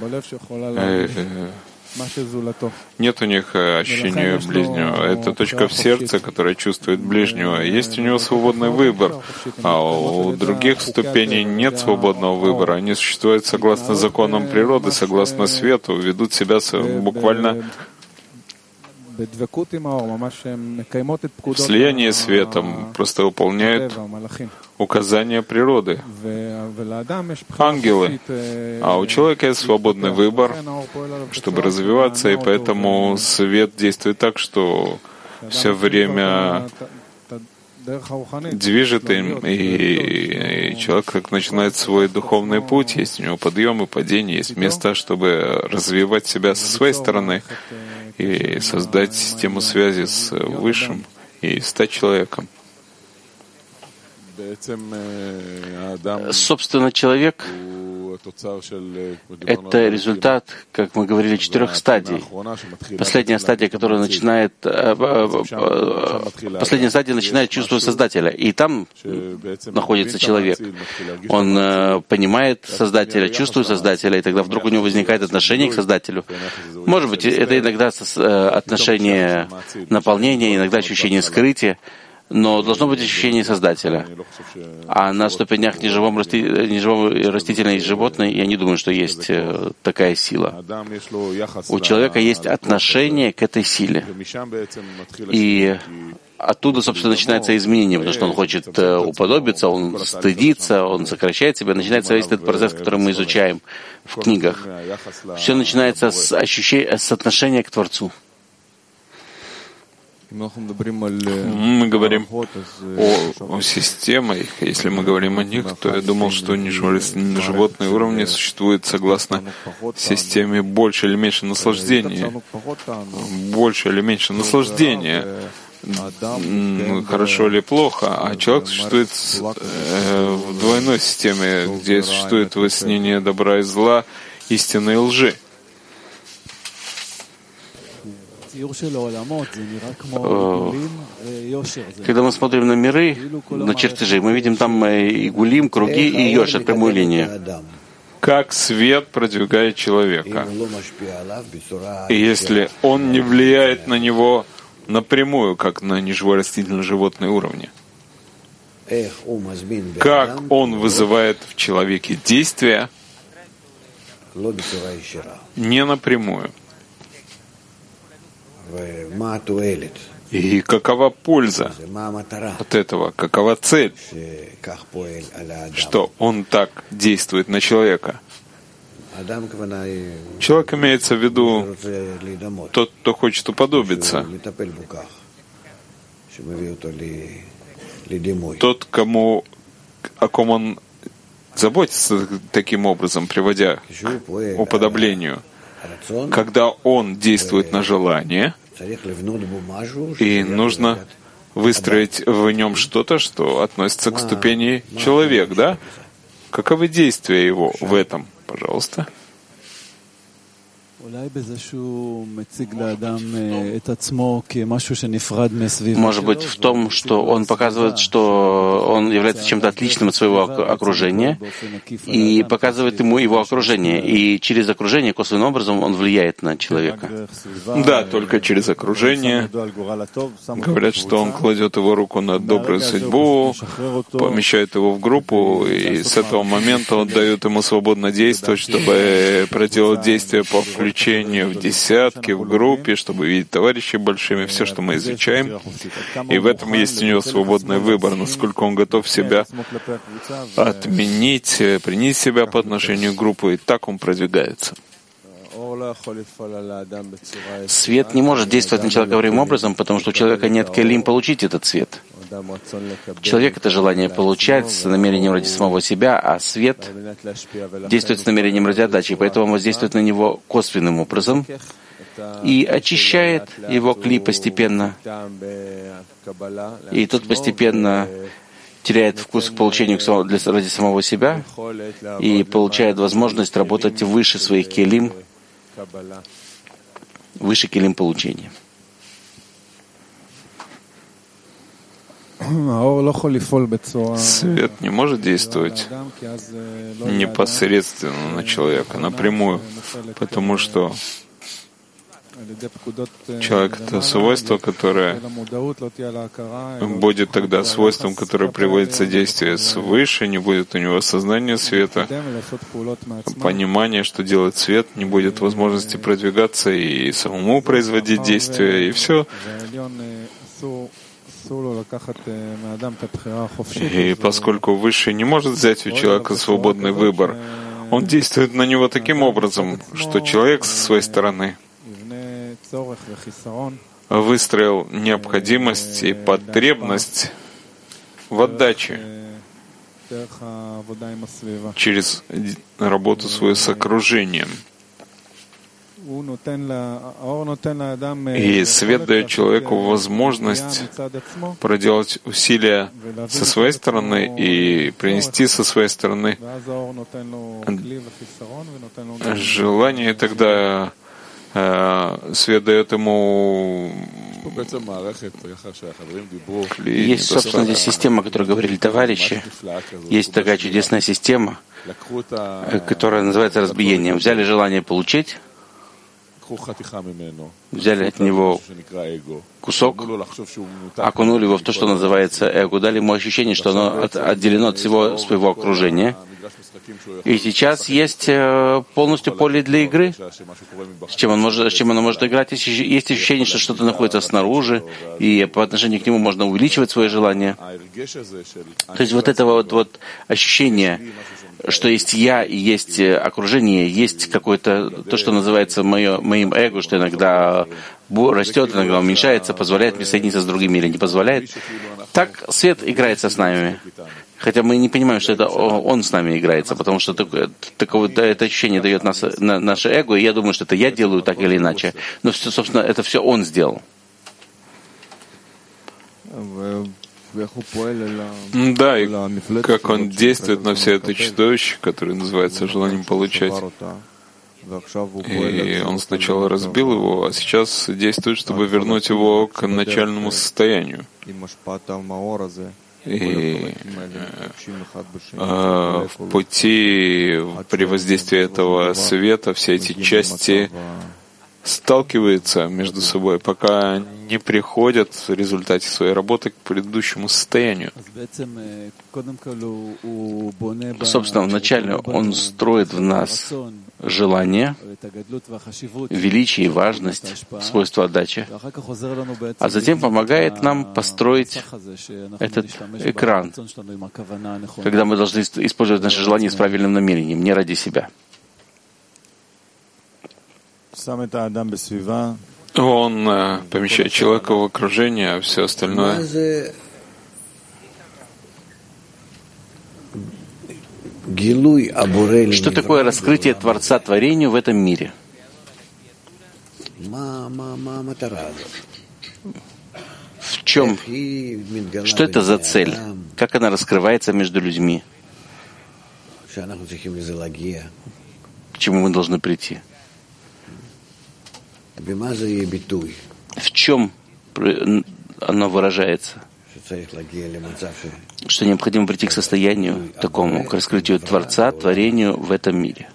Нет у них ощущения ближнего. Это точка в сердце, которая чувствует ближнего. Есть у него свободный выбор, а у других ступеней нет свободного выбора. Они существуют согласно законам природы, согласно свету, ведут себя буквально в слиянии с светом, просто выполняют указания природы. Ангелы. А у человека есть свободный выбор, чтобы развиваться, и поэтому свет действует так, что все время движет им, и, и человек как начинает свой духовный путь, есть у него подъем и падение, есть места, чтобы развивать себя со своей стороны и создать систему связи с Высшим и стать человеком. Собственно, человек — это результат, как мы говорили, четырех стадий. Последняя стадия, которая начинает, последняя стадия начинает чувствовать Создателя, и там находится человек. Он понимает Создателя, чувствует Создателя, и тогда вдруг у него возникает отношение к Создателю. Может быть, это иногда отношение наполнения, иногда ощущение скрытия, но должно быть ощущение Создателя. А на ступенях неживом, расти... неживом растительной и животной я не думаю, что есть такая сила. У человека есть отношение к этой силе. И оттуда, собственно, начинается изменение, потому что он хочет уподобиться, он стыдится, он сокращает себя. Начинается весь этот процесс, который мы изучаем в книгах. Все начинается с ощущения, с отношения к Творцу. Мы говорим о, о системах. Если мы говорим о них, то я думал, что на животном уровне существует, согласно системе, больше или меньше наслаждения. Больше или меньше наслаждения. Хорошо или плохо. А человек существует э, в двойной системе, где существует выяснение добра и зла, истины и лжи. Когда мы смотрим на миры, на чертежи, мы видим там и гулим, круги, и йошер, прямую линию. Как свет продвигает человека. И если он не влияет на него напрямую, как на неживой растительно-животной уровне, как он вызывает в человеке действия не напрямую. И какова польза от этого? Какова цель? Что он так действует на человека? Человек имеется в виду тот, кто хочет уподобиться. Тот, кому, о ком он заботится таким образом, приводя к уподоблению. Когда он действует на желание, и нужно выстроить в нем что-то, что относится к ступени человек, да? Каковы действия его в этом? Пожалуйста. Может быть, в том, что он показывает, что он является чем-то отличным от своего окружения, и показывает ему его окружение. И через окружение, косвенным образом, он влияет на человека. Да, только через окружение. Говорят, что он кладет его руку на добрую судьбу, помещает его в группу, и с этого момента он дает ему свободно действовать, чтобы проделать действия по включению в десятки, в группе, чтобы видеть товарищей большими, все, что мы изучаем. И в этом есть у него свободный выбор, насколько он готов себя отменить, принять себя по отношению к группе, и так он продвигается. Свет не может действовать на человека прямым образом, потому что у человека нет келим получить этот свет. Человек — это желание получать с намерением ради самого себя, а свет действует с намерением ради отдачи, поэтому он воздействует на него косвенным образом и очищает его кли постепенно. И тот постепенно теряет вкус к получению ради самого себя и получает возможность работать выше своих келим, выше келим получения. Свет не может действовать непосредственно на человека, напрямую, потому что человек — это свойство, которое будет тогда свойством, которое приводится в действие свыше, не будет у него сознания света, понимания, что делает свет, не будет возможности продвигаться и самому производить действия, и все. И поскольку Высший не может взять у человека свободный выбор, он действует на него таким образом, что человек со своей стороны выстроил необходимость и потребность в отдаче через работу свою с окружением. И свет дает человеку возможность проделать усилия со своей стороны и принести со своей стороны желание, и тогда э, свет дает ему... Есть, собственно, здесь система, о которой говорили товарищи. Есть такая чудесная система, которая называется разбиением. Взяли желание получить, взяли от него кусок, окунули его в то, что называется эго, дали ему ощущение, что оно от, отделено от всего своего окружения. И сейчас есть полностью поле для игры, с чем, он может, с чем оно может играть. Есть, есть ощущение, что что-то находится снаружи, и по отношению к нему можно увеличивать свои желания. То есть вот это вот, вот ощущение, что есть я и есть окружение, есть какое-то, то, что называется мое, моим эго, что иногда растет, иногда уменьшается, позволяет мне соединиться с другими или не позволяет. Так свет играется с нами. Хотя мы не понимаем, что это он с нами играется, потому что такое, такое, это ощущение дает нас, на, наше эго, и я думаю, что это я делаю так или иначе. Но, все, собственно, это все он сделал. Да, и как он действует на все это чудовище, которое называется желанием получать. И он сначала разбил его, а сейчас действует, чтобы вернуть его к начальному состоянию. И э, в пути при воздействии этого света все эти части сталкиваются между собой, пока не приходят в результате своей работы к предыдущему состоянию. Собственно, вначале он строит в нас желание, величие и важность, свойства отдачи, а затем помогает нам построить этот экран, когда мы должны использовать наше желание с правильным намерением, не ради себя. Он э, помещает человека в окружение, а все остальное... Что такое раскрытие Творца творению в этом мире? В чем? Что это за цель? Как она раскрывается между людьми? К чему мы должны прийти? В чем оно выражается? Что необходимо прийти к состоянию такому, к раскрытию Творца, творению в этом мире.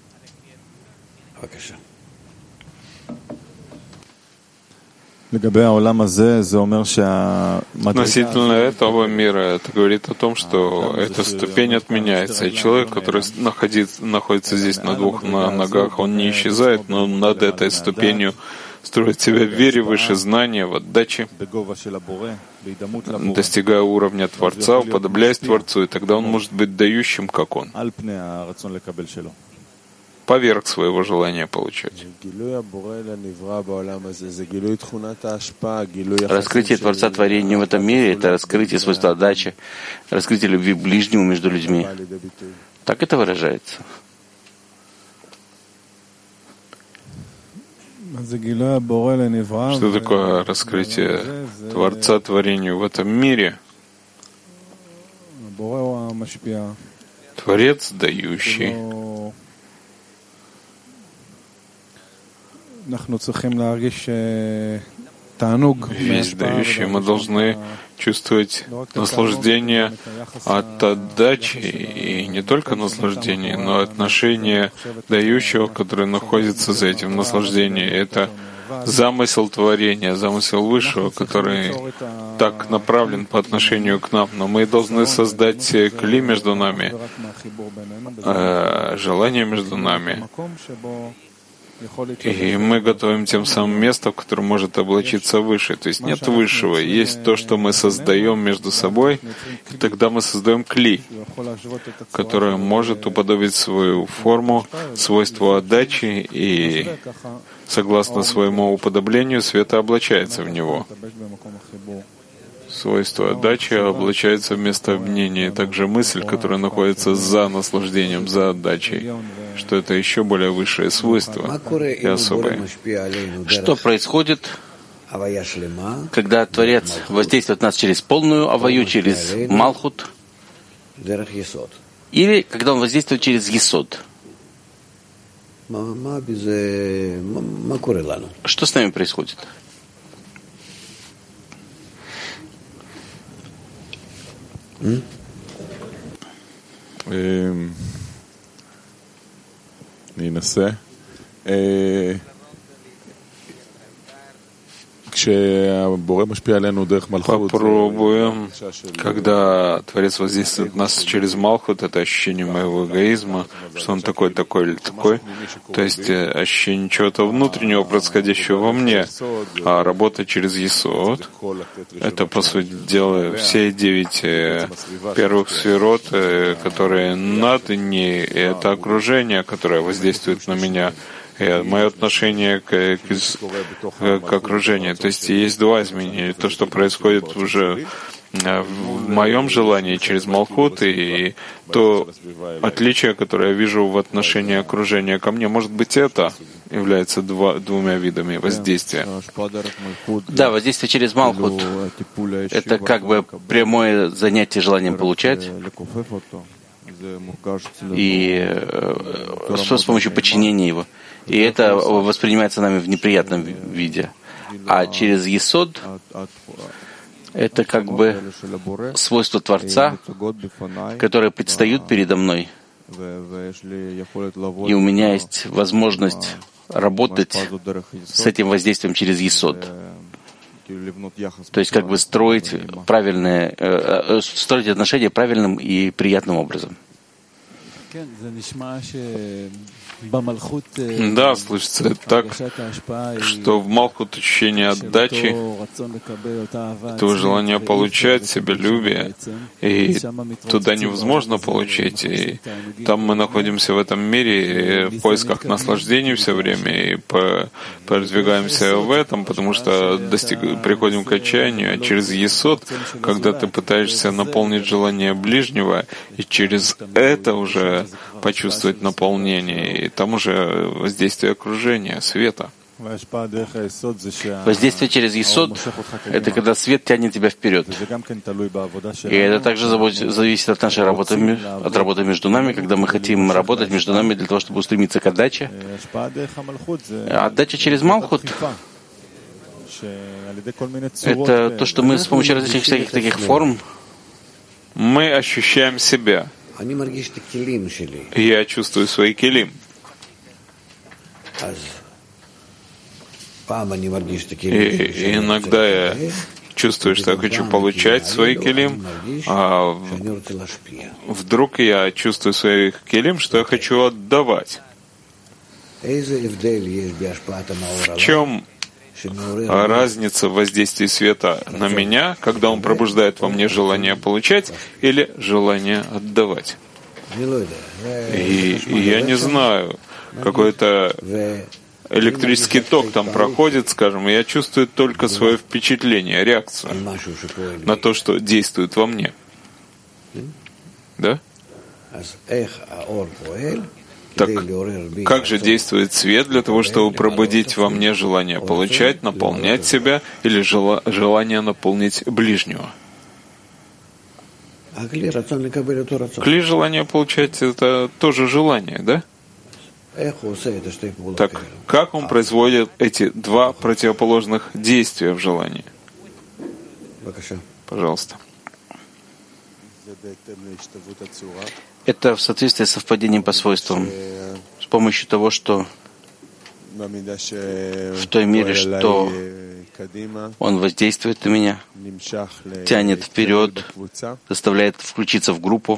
Относительно этого мира, это говорит о том, что эта ступень отменяется, и человек, который находится, находится здесь на двух ногах, он не исчезает, но над этой ступенью строит себя в вере, выше знания, в отдаче, достигая уровня Творца, уподобляясь Творцу, и тогда он может быть дающим, как он, поверх своего желания получать. Раскрытие Творца творению в этом мире — это раскрытие свойства отдачи, раскрытие любви к ближнему между людьми. Так это выражается. Что такое раскрытие Творца творению в этом мире? Творец дающий. Весь дающий, мы должны чувствовать наслаждение от отдачи, и не только наслаждение, но и отношение дающего, который находится за этим наслаждением. Это замысел творения, замысел Высшего, который так направлен по отношению к нам. Но мы должны создать кли между нами, э, желание между нами. И мы готовим тем самым место, в котором может облачиться Выше. То есть нет Высшего, есть то, что мы создаем между собой, и тогда мы создаем кли, которое может уподобить свою форму, свойство отдачи, и согласно своему уподоблению света облачается в него. Свойство отдачи облачается в место объединения. Также мысль, которая находится за наслаждением, за отдачей, что это еще более высшее свойство и особое. Что происходит, когда Творец воздействует на нас через полную аваю, через Малхут, или когда он воздействует через Есод? Что с нами происходит? אני אנסה. Попробуем. Когда Творец воздействует на нас через Малхут, это ощущение моего эгоизма, что он такой, такой или такой. То есть ощущение чего-то внутреннего, происходящего во мне. А работа через Есод — это, по сути дела, все девять первых сферот, которые над ней, и это окружение, которое воздействует на меня. И мое отношение к, к, к окружению. То есть есть два изменения. То, что происходит уже в моем желании через Малхут, и то отличие, которое я вижу в отношении окружения ко мне. Может быть, это является два, двумя видами воздействия. Да, воздействие через Малхут — это как бы прямое занятие желанием получать, и э, с помощью подчинения его. И это воспринимается нами в неприятном виде. А через Есод это как бы свойства Творца, которые предстают передо мной. И у меня есть возможность работать с этим воздействием через Есод. То есть как бы строить правильные, э, строить отношения правильным и приятным образом. Да, слышится так, что в Малхут ощущение отдачи, этого желания получать, себялюбие, и туда невозможно получить. И там мы находимся в этом мире в поисках наслаждений все время, и продвигаемся в этом, потому что достиг, приходим к отчаянию, а через Есод, когда ты пытаешься наполнить желание ближнего, и через это уже почувствовать наполнение, и там уже воздействие окружения, света. Воздействие через Есод — это когда свет тянет тебя вперед. И это также зависит от нашей работы, от работы между нами, когда мы хотим работать между нами для того, чтобы устремиться к отдаче. Отдача через Малхут — это то, что мы с помощью различных всяких таких форм мы ощущаем себя. Я чувствую свои келим. И иногда я чувствую, что я хочу получать свои келим, а вдруг я чувствую своих келим, что я хочу отдавать. В чем разница в воздействии света на меня, когда он пробуждает во мне желание получать или желание отдавать? И, и я не знаю, какой-то электрический ток там проходит, скажем, и я чувствую только свое впечатление, реакцию на то, что действует во мне. Да? Так как же действует свет для того, чтобы пробудить во мне желание получать, наполнять себя или жела, желание наполнить ближнего? Кли желания получать — это тоже желание, да? Так как он производит эти два противоположных действия в желании? Пожалуйста. Это в соответствии с совпадением по свойствам, с помощью того, что в той мере, что он воздействует на меня, тянет вперед, заставляет включиться в группу,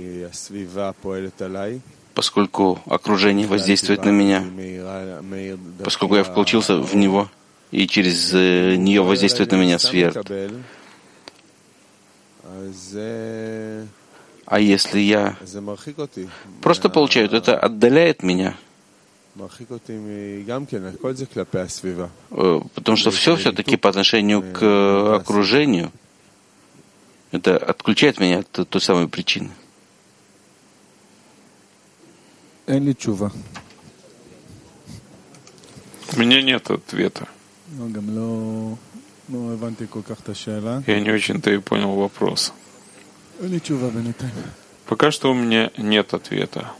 поскольку окружение воздействует на меня, поскольку я включился в него, и через нее воздействует на меня свет. А если я просто получаю, то это отдаляет меня. Потому что все все-таки по отношению к окружению, Это отключает меня от той самой причины. У меня нет ответа. Я не очень-то и понял вопрос. Пока что у меня нет ответа.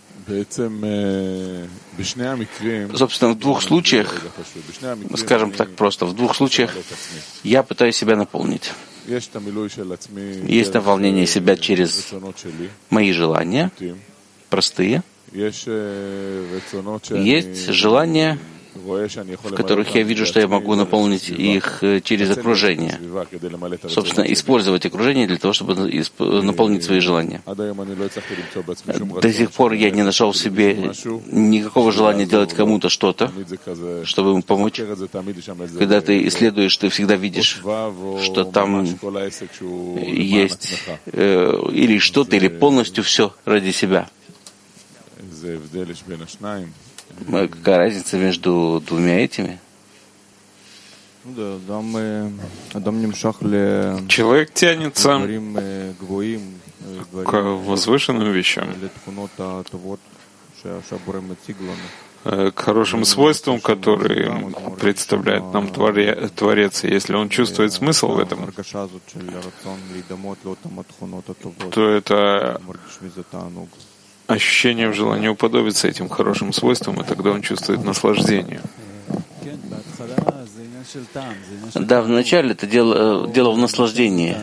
Собственно, в двух случаях, скажем так просто, в двух случаях я пытаюсь себя наполнить. Есть наполнение себя через мои желания, простые. Есть желания, в которых я вижу, что я могу наполнить их через окружение. Собственно, использовать окружение для того, чтобы наполнить свои желания. До сих пор я не нашел в себе никакого желания делать кому-то что-то, чтобы ему помочь. Когда ты исследуешь, ты всегда видишь, что там есть э, или что-то, или полностью все ради себя. Какая разница между двумя этими? Человек тянется к возвышенным вещам, к хорошим свойствам, которые представляет нам Творец. Если он чувствует смысл в этом, то это ощущение в желании уподобиться этим хорошим свойствам, и тогда он чувствует наслаждение. Да, вначале это дело, дело в наслаждении.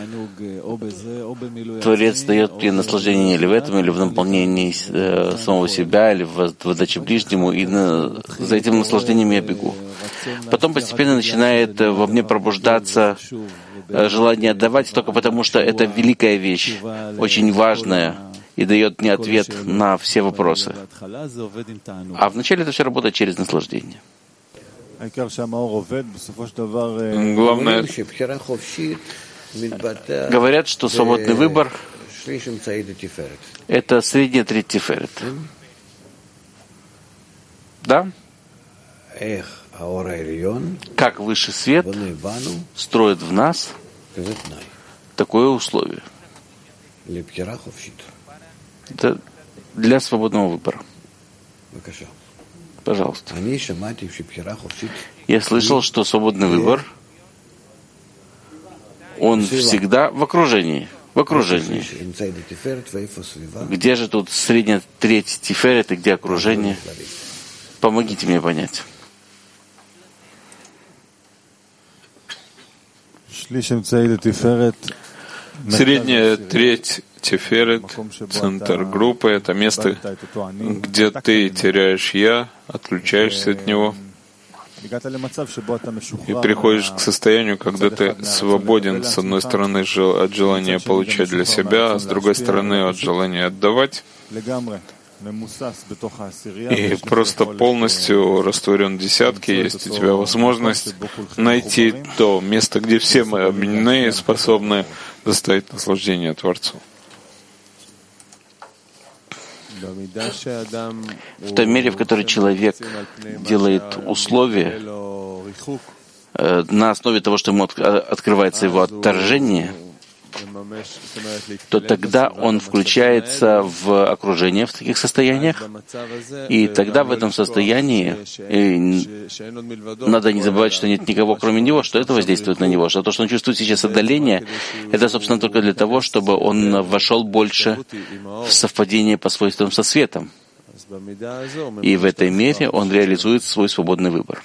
Творец дает мне наслаждение или в этом, или в наполнении э, самого себя, или в, в отдаче ближнему, и на, за этим наслаждением я бегу. Потом постепенно начинает во мне пробуждаться э, желание отдавать, только потому что это великая вещь, очень важная, и дает мне ответ на все вопросы. А вначале это все работает через наслаждение. Главное, говорят, что свободный выбор — это средняя треть Тиферет. Да? Как высший свет строит в нас такое условие. Это для свободного выбора. Пожалуйста. Я слышал, что свободный выбор, он всегда в окружении. В окружении. Где же тут средняя треть Тиферет и где окружение? Помогите мне понять. Средняя треть Тиферет, центр группы, это место, где ты теряешь «я», отключаешься от него и приходишь к состоянию, когда ты свободен, с одной стороны, от желания получать для себя, а с другой стороны, от желания отдавать, и просто полностью растворен в десятке. Есть у тебя возможность найти то место, где все мы объединены и способны доставить наслаждение Творцу. В той мере, в которой человек делает условия э, на основе того, что ему от, открывается его отторжение, то тогда он включается в окружение в таких состояниях, и тогда в этом состоянии надо не забывать, что нет никого кроме него, что это воздействует на него, что то, что он чувствует сейчас отдаление, это, собственно, только для того, чтобы он вошел больше в совпадение по свойствам со светом. И в этой мере он реализует свой свободный выбор.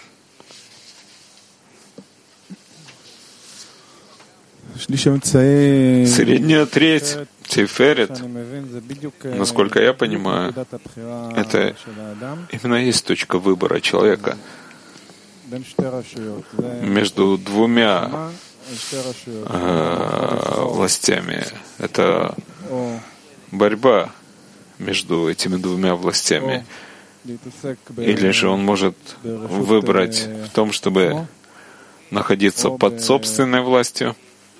Средняя треть Тиферет, насколько я понимаю, это именно есть точка выбора человека между двумя э, властями. Это борьба между этими двумя властями. Или же он может выбрать в том, чтобы находиться под собственной властью,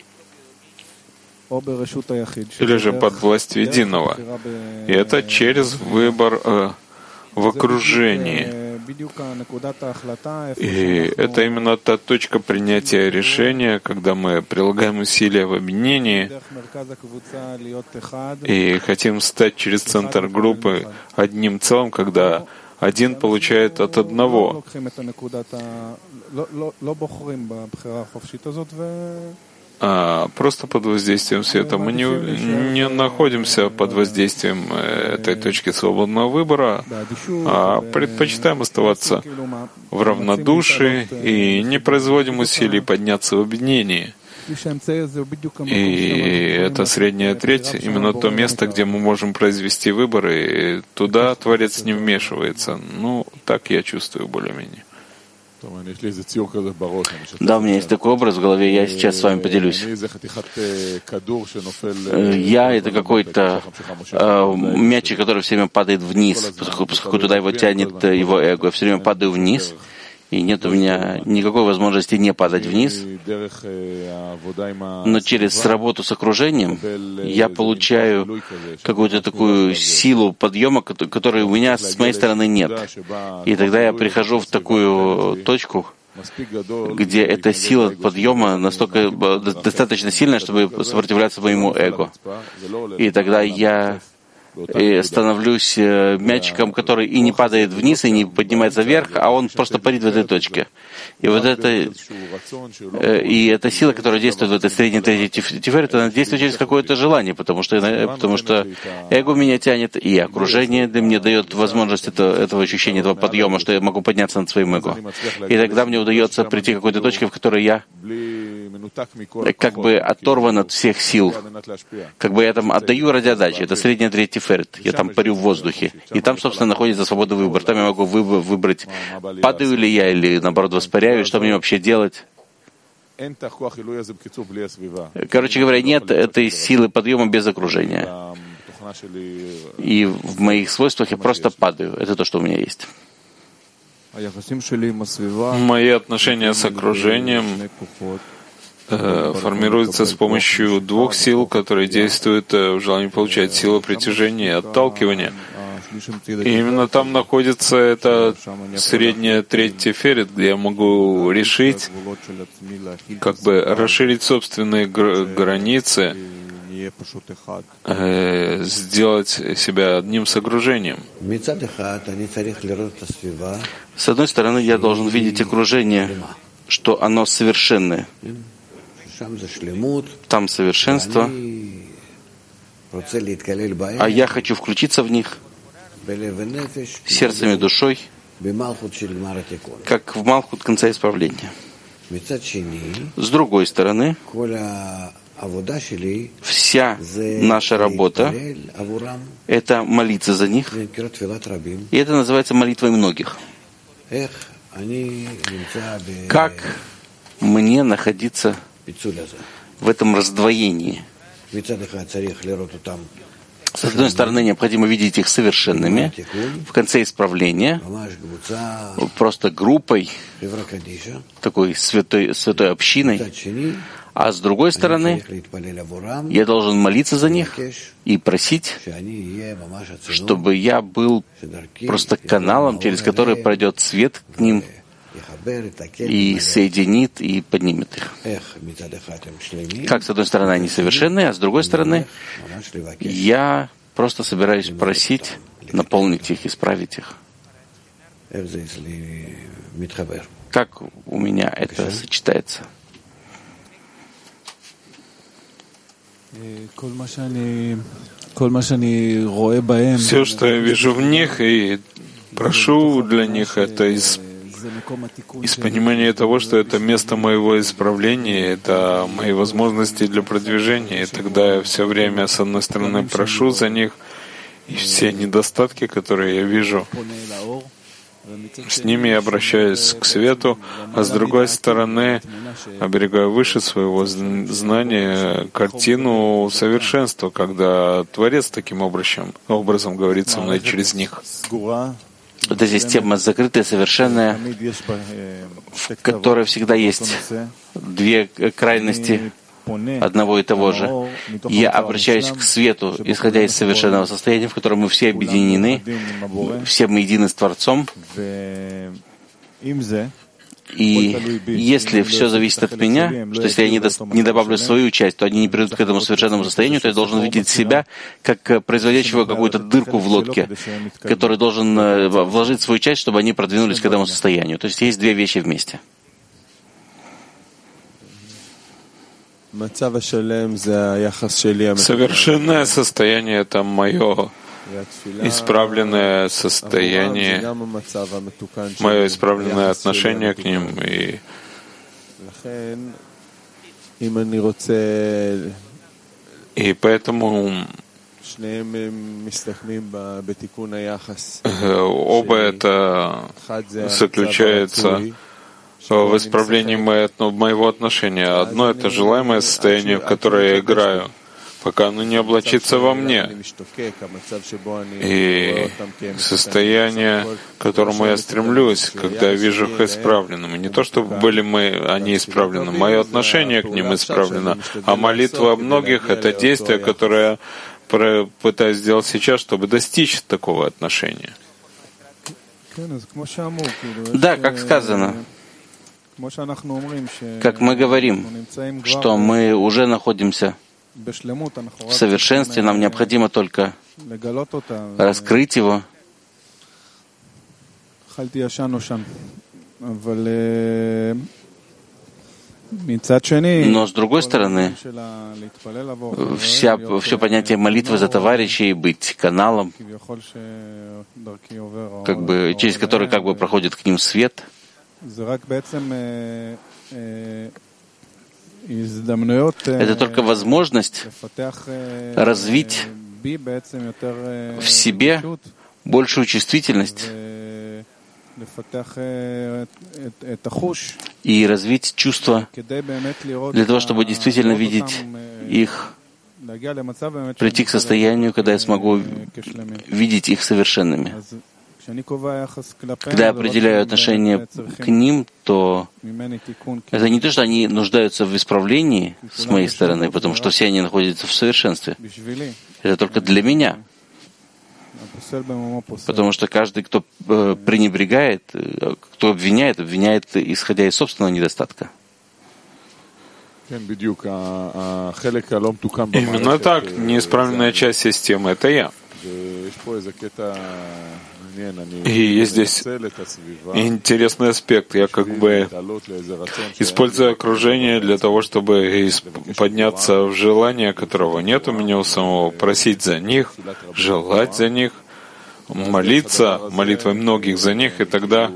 или же под властью единого. И это через выбор э, в окружении. И это именно та точка принятия решения, когда мы прилагаем усилия в объединении и хотим стать через центр группы одним целым, когда один получает от одного. А просто под воздействием света. Мы не, не находимся под воздействием этой точки свободного выбора, а предпочитаем оставаться в равнодушии и не производим усилий подняться в объединении. И это средняя треть, именно то место, где мы можем произвести выборы, и туда Творец не вмешивается. Ну, так я чувствую более-менее. Да, у меня есть такой образ в голове, я сейчас с вами поделюсь. Я — это какой-то э, мячик, который все время падает вниз, поскольку, поскольку туда его тянет его эго. Я все время падаю вниз, и нет у меня никакой возможности не падать вниз. Но через работу с окружением я получаю какую-то такую силу подъема, которой у меня с моей стороны нет. И тогда я прихожу в такую точку, где эта сила подъема настолько достаточно сильная, чтобы сопротивляться моему эго. И тогда я и становлюсь мячиком, который и не падает вниз, и не поднимается вверх, а он просто парит в этой точке. И вот это, и эта сила, которая действует в этой средней третьей тиферет, она действует через какое-то желание, потому что, потому что эго меня тянет, и окружение мне дает возможность этого, этого ощущения, этого подъема, что я могу подняться над своим эго. И тогда мне удается прийти к какой-то точке, в которой я как бы оторван от всех сил, как бы я там отдаю ради отдачи. Это средняя третья тиферет. Я там парю в воздухе. И там, собственно, находится свободный выбор. Там я могу выбрать, падаю ли я или, наоборот, воспаряю, что мне вообще делать. Короче говоря, нет этой силы подъема без окружения. И в моих свойствах я просто падаю. Это то, что у меня есть. Мои отношения с окружением формируется с помощью двух сил, которые действуют в желании получать силу притяжения и отталкивания. И именно там находится эта средняя треть тиферет, где я могу решить, как бы расширить собственные гр- границы, э, сделать себя одним с окружением. С одной стороны, я должен видеть окружение, что оно совершенное. Там совершенство, а я хочу включиться в них сердцем и душой, как в Малхут конца исправления. С другой стороны, вся наша работа — это молиться за них, и это называется молитвой многих. Как мне находиться в этом раздвоении? С одной стороны, необходимо видеть их совершенными в конце исправления, просто группой, такой святой, святой общиной, а с другой стороны, я должен молиться за них и просить, чтобы я был просто каналом, через который пройдет свет к ним, и соединит, и поднимет их. Как, с одной стороны, они совершенные, а с другой стороны, я просто собираюсь просить наполнить их, исправить их. Как у меня это сочетается? Все, что я вижу в них и прошу для них, это из из понимания того, что это место моего исправления, это мои возможности для продвижения. И тогда я все время, с одной стороны, прошу за них, и все недостатки, которые я вижу, с ними я обращаюсь к свету, а с другой стороны, оберегаю выше своего знания картину совершенства, когда Творец таким образом, образом говорит со мной через них. Это система закрытая, совершенная, в которой всегда есть две крайности, одного и того же. Я обращаюсь к свету, исходя из совершенного состояния, в котором мы все объединены, все мы едины с Творцом. И если все зависит от меня, что если я не, до, не добавлю свою часть, то они не придут к этому совершенному состоянию, то я должен видеть себя как производящего какую-то дырку в лодке, который должен вложить свою часть, чтобы они продвинулись к этому состоянию. То есть есть две вещи вместе. Совершенное состояние — это мое исправленное состояние, мое исправленное отношение к ним. И И поэтому оба это заключается в исправлении моего отношения. Одно — это желаемое состояние, в которое я играю, пока оно не облачится во мне. И состояние, к которому я стремлюсь, когда я вижу их исправленными. Не то, чтобы были мы, они исправлены, мое отношение к ним исправлено, а молитва многих — это действие, которое я пытаюсь сделать сейчас, чтобы достичь такого отношения. Да, как сказано, как мы говорим, что мы уже находимся в совершенстве, нам необходимо только раскрыть его. Но с другой стороны, вся, все понятие молитвы за товарищей, быть каналом, как бы, через который как бы проходит к ним свет, это только возможность развить в себе большую чувствительность и развить чувство для того, чтобы действительно видеть их, прийти к состоянию, когда я смогу видеть их совершенными. Когда я определяю отношение к ним, то это не то, что они нуждаются в исправлении с моей стороны, потому что все они находятся в совершенстве. Это только для меня. Потому что каждый, кто пренебрегает, кто обвиняет, обвиняет, исходя из собственного недостатка. Именно так. Неисправленная часть системы — это я. И есть здесь интересный аспект. Я как бы использую окружение для того, чтобы подняться в желание, которого нет у меня у самого, просить за них, желать за них, молиться молитвой многих за них, и тогда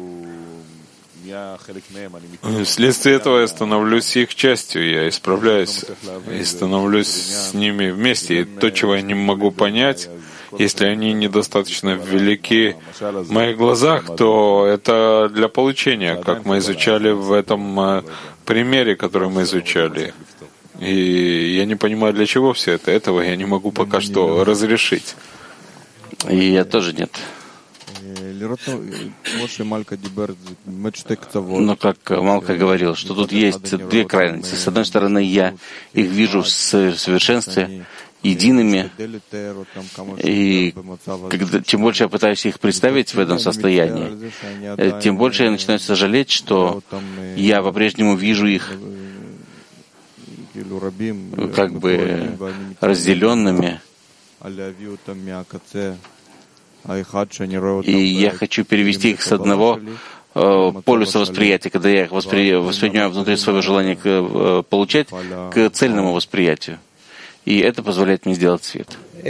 вследствие этого я становлюсь их частью, я исправляюсь и становлюсь с ними вместе. И то, чего я не могу понять, если они недостаточно велики в моих глазах, то это для получения, как мы изучали в этом примере, который мы изучали. И я не понимаю, для чего все это. Этого я не могу пока что разрешить. И я тоже нет. Но как Малка говорил, что тут есть две крайности. С одной стороны, я их вижу в совершенстве, едиными, и когда, чем больше я пытаюсь их представить в этом состоянии, тем больше я начинаю сожалеть, что я по-прежнему вижу их как бы разделенными, и я хочу перевести их с одного э, полюса восприятия, когда я их воспри... воспринимаю внутри своего желания э, получать, к цельному восприятию. И это позволяет мне сделать свет.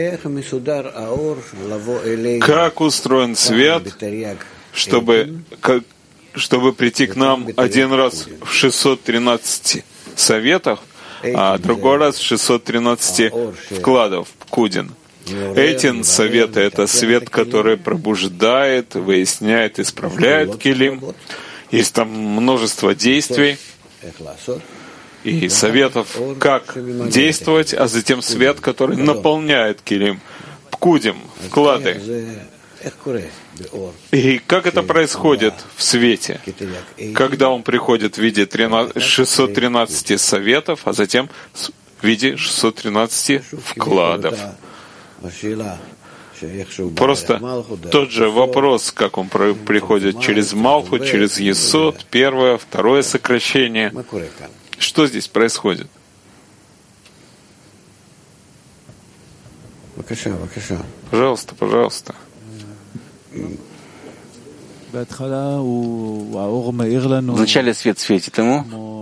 Как устроен свет, чтобы, как, чтобы прийти к нам один раз в шестьсот тринадцати советах, а другой раз в шестьсот тринадцати вкладов, кудин? Эти советы — это свет, который пробуждает, выясняет, исправляет килим. Есть там множество действий и советов, как действовать, а затем свет, который наполняет килим. Пкудим, вклады. И как это происходит в свете, когда он приходит в виде шестисот тринадцати советов, а затем в виде шестисот тринадцати вкладов? Просто тот же вопрос, как он приходит через Малхут, через Есод, первое, второе сокращение. Что здесь происходит? Пожалуйста, пожалуйста. Вначале свет светит ему,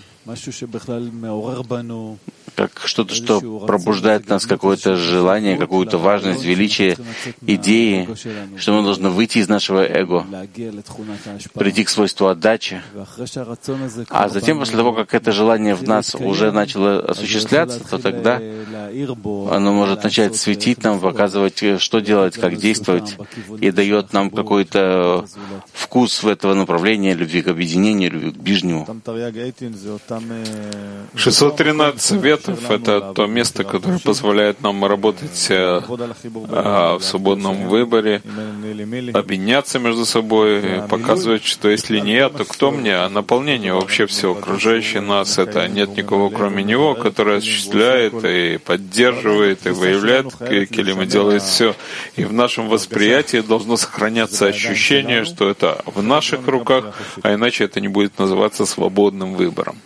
как что-то, что пробуждает в нас какое-то желание, какую-то важность, величие, идеи, что мы должны выйти из нашего эго, прийти к свойству отдачи. А затем, после того, как это желание в нас уже начало осуществляться, то тогда оно может начать светить нам, показывать, что делать, как действовать, и дает нам какой-то вкус в этого направления, любви к объединению, любви к ближнему. шестьсот тринадцать советов — это то место, которое позволяет нам работать э, в свободном выборе, объединяться между собой, показывать, что если не я, то кто мне? А наполнение вообще все окружающее нас — это нет никого, кроме Него, который осуществляет и поддерживает, и выявляет келим, и делает все. И в нашем восприятии должно сохраняться ощущение, что это в наших руках, а иначе это не будет называться свободным выбором.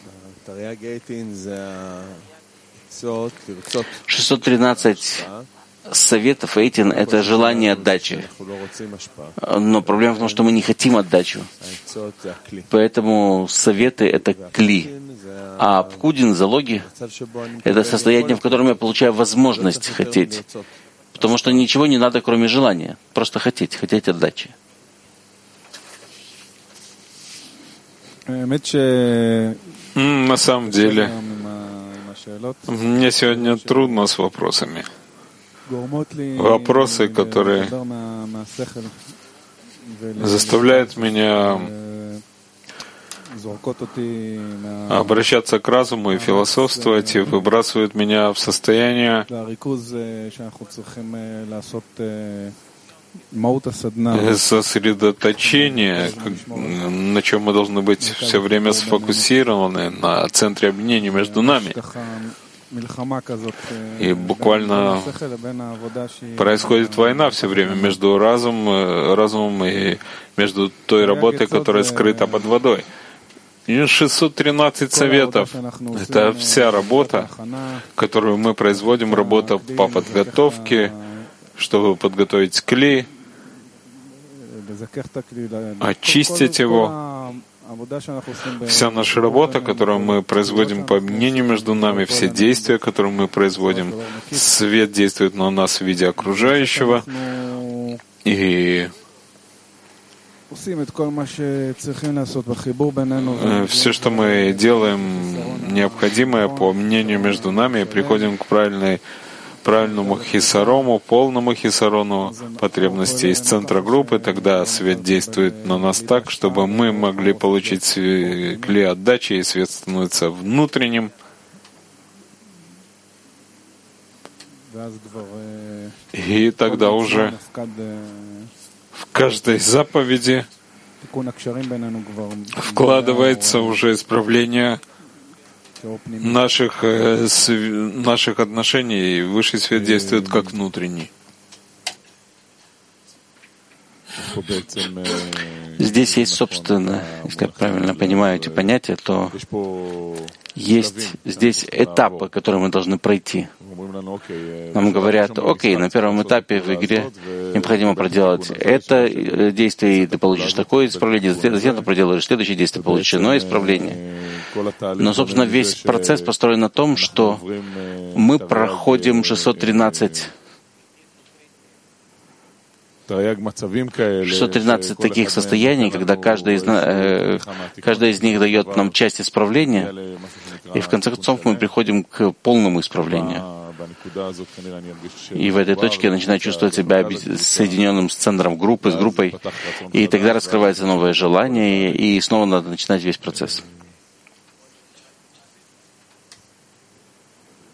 шестьсот тринадцать советов Эйтин — это желание отдачи. Но проблема в том, что мы не хотим отдачу. Поэтому советы — это кли. А пкудин, залоги — это состояние, в котором я получаю возможность хотеть. Потому что ничего не надо, кроме желания. Просто хотеть, хотеть отдачи. На самом деле, мне сегодня трудно с вопросами. Вопросы, которые заставляют меня обращаться к разуму и философствовать, и выбрасывают меня в состояние сосредоточения, на чем мы должны быть все время сфокусированы, на центре объединения между нами. И буквально происходит война все время между разумом, разумом и между той работой, которая скрыта под водой. И шестьсот тринадцать советов — это вся работа, которую мы производим, работа по подготовке, чтобы подготовить кли, очистить его. Вся наша работа, которую мы производим по объединению между нами, все действия, которые мы производим, свет действует на нас в виде окружающего, и все, что мы делаем, необходимое по объединению между нами, и приходим к правильной правильному хисарому, полному хисарону потребностей из центра группы, тогда свет действует на нас так, чтобы мы могли получить кли отдачи, и свет становится внутренним. И тогда уже в каждой заповеди вкладывается уже исправление наших, э, с, наших отношений, и высший свет действует как внутренний. Здесь есть, собственно, если я правильно понимаю эти понятия, то есть здесь этапы, которые мы должны пройти. Нам говорят: окей, на первом этапе в игре необходимо проделать это действие, и ты получишь такое исправление, затем ты проделаешь следующее действие, получишь иное исправление. Но, собственно, весь процесс построен на том, что мы проходим шестьсот тринадцать шестьсот тринадцать таких состояний, когда каждая из, э, каждая из них дает нам часть исправления, и в конце концов мы приходим к полному исправлению. И в этой точке я начинаю чувствовать себя соединенным с центром группы, с группой, и тогда раскрывается новое желание, и снова надо начинать весь процесс.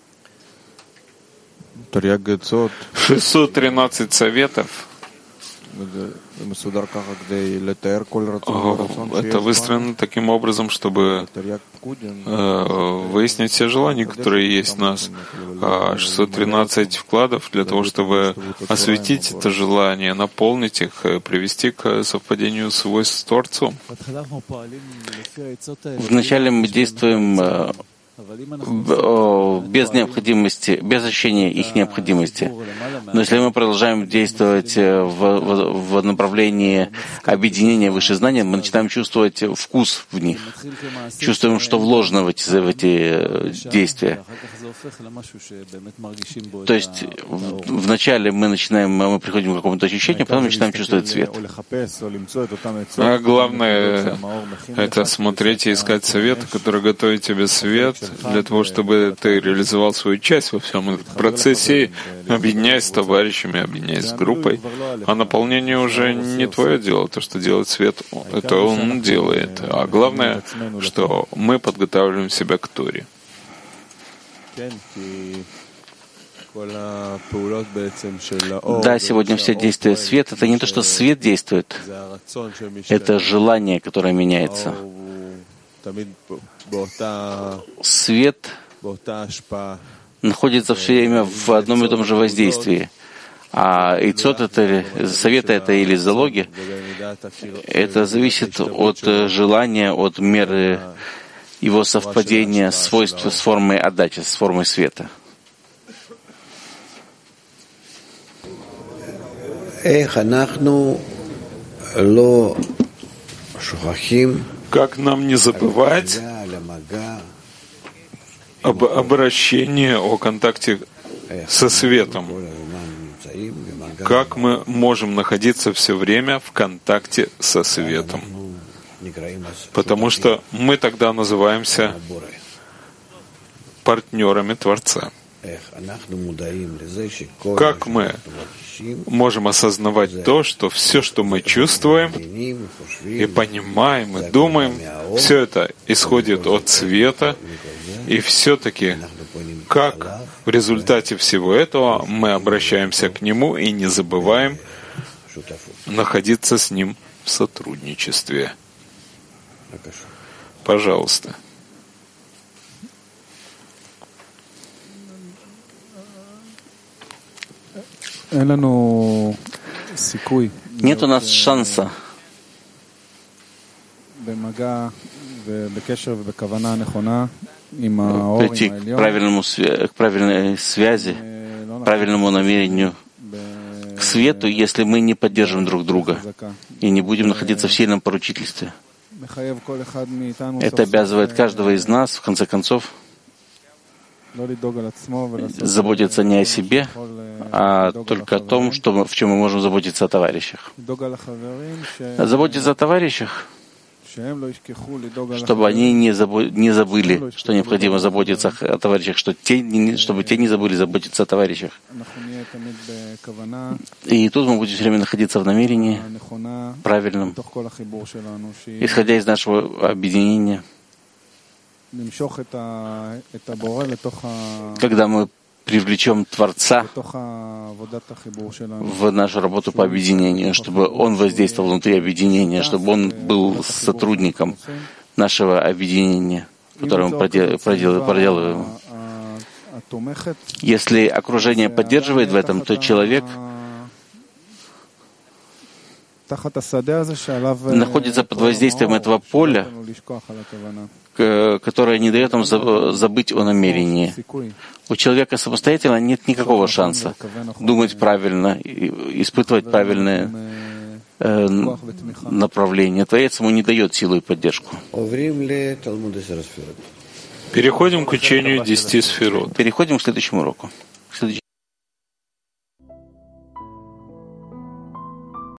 шестьсот тринадцать советов Это выстроено таким образом, чтобы э, выяснить все желания, которые есть у нас. А шестьсот тринадцать вкладов для того, чтобы осветить это желание, наполнить их, привести к совпадению свойств с Творцом. Вначале мы действуем без необходимости, без ощущения их необходимости. Но если мы продолжаем действовать в, в, в направлении объединения выше знания, мы начинаем чувствовать вкус в них, чувствуем, что вложено в эти, в эти действия. То есть вначале мы начинаем, мы приходим к какому-то ощущению, потом начинаем чувствовать свет. А главное — это смотреть и искать совет, который готовит тебе свет, для того, чтобы ты реализовал свою часть во всем этом процессе, объединяясь с товарищами, объединяясь с группой. А наполнение уже не твое дело. То, что делает свет, это он делает. А главное, что мы подготавливаем себя к Торе. Да, сегодня все действия света — это не то, что свет действует, это желание, которое меняется. Свет находится все время в одном и том же воздействии. А ицот, это, совета это или залоги, это зависит от желания, от меры его совпадения свойств с формой отдачи, с формой света. Как нам не забывать об обращении, о контакте со светом? Как мы можем находиться все время в контакте со светом? Потому что мы тогда называемся партнерами Творца. Как мы можем осознавать то, что все, что мы чувствуем и понимаем, и думаем, все это исходит от света, и все-таки как в результате всего этого мы обращаемся к Нему и не забываем находиться с Ним в сотрудничестве. Пожалуйста. Нет у нас шанса прийти к правильному, к правильной связи, к правильному намерению, к свету, если мы не поддержим друг друга и не будем находиться в сильном поручительстве. Это обязывает каждого из нас, в конце концов, заботиться не о себе, а только о том, что мы, в чем мы можем заботиться о товарищах. Заботиться о товарищах, чтобы они не, забо- не забыли, что необходимо заботиться о товарищах, что те, не, чтобы те не забыли заботиться о товарищах. И тут мы будем все время находиться в намерении правильном, исходя из нашего объединения. Когда мы привлечем Творца в нашу работу по объединению, чтобы Он воздействовал внутри объединения, чтобы Он был сотрудником нашего объединения, которое мы проделываем. Если окружение поддерживает в этом, то человек находится под воздействием этого поля, которое не дает нам забыть о намерении. У человека самостоятельно нет никакого шанса думать правильно, испытывать правильное э, направление. Творец ему не дает силу и поддержку. Переходим к учению десяти сферот. Переходим к следующему уроку.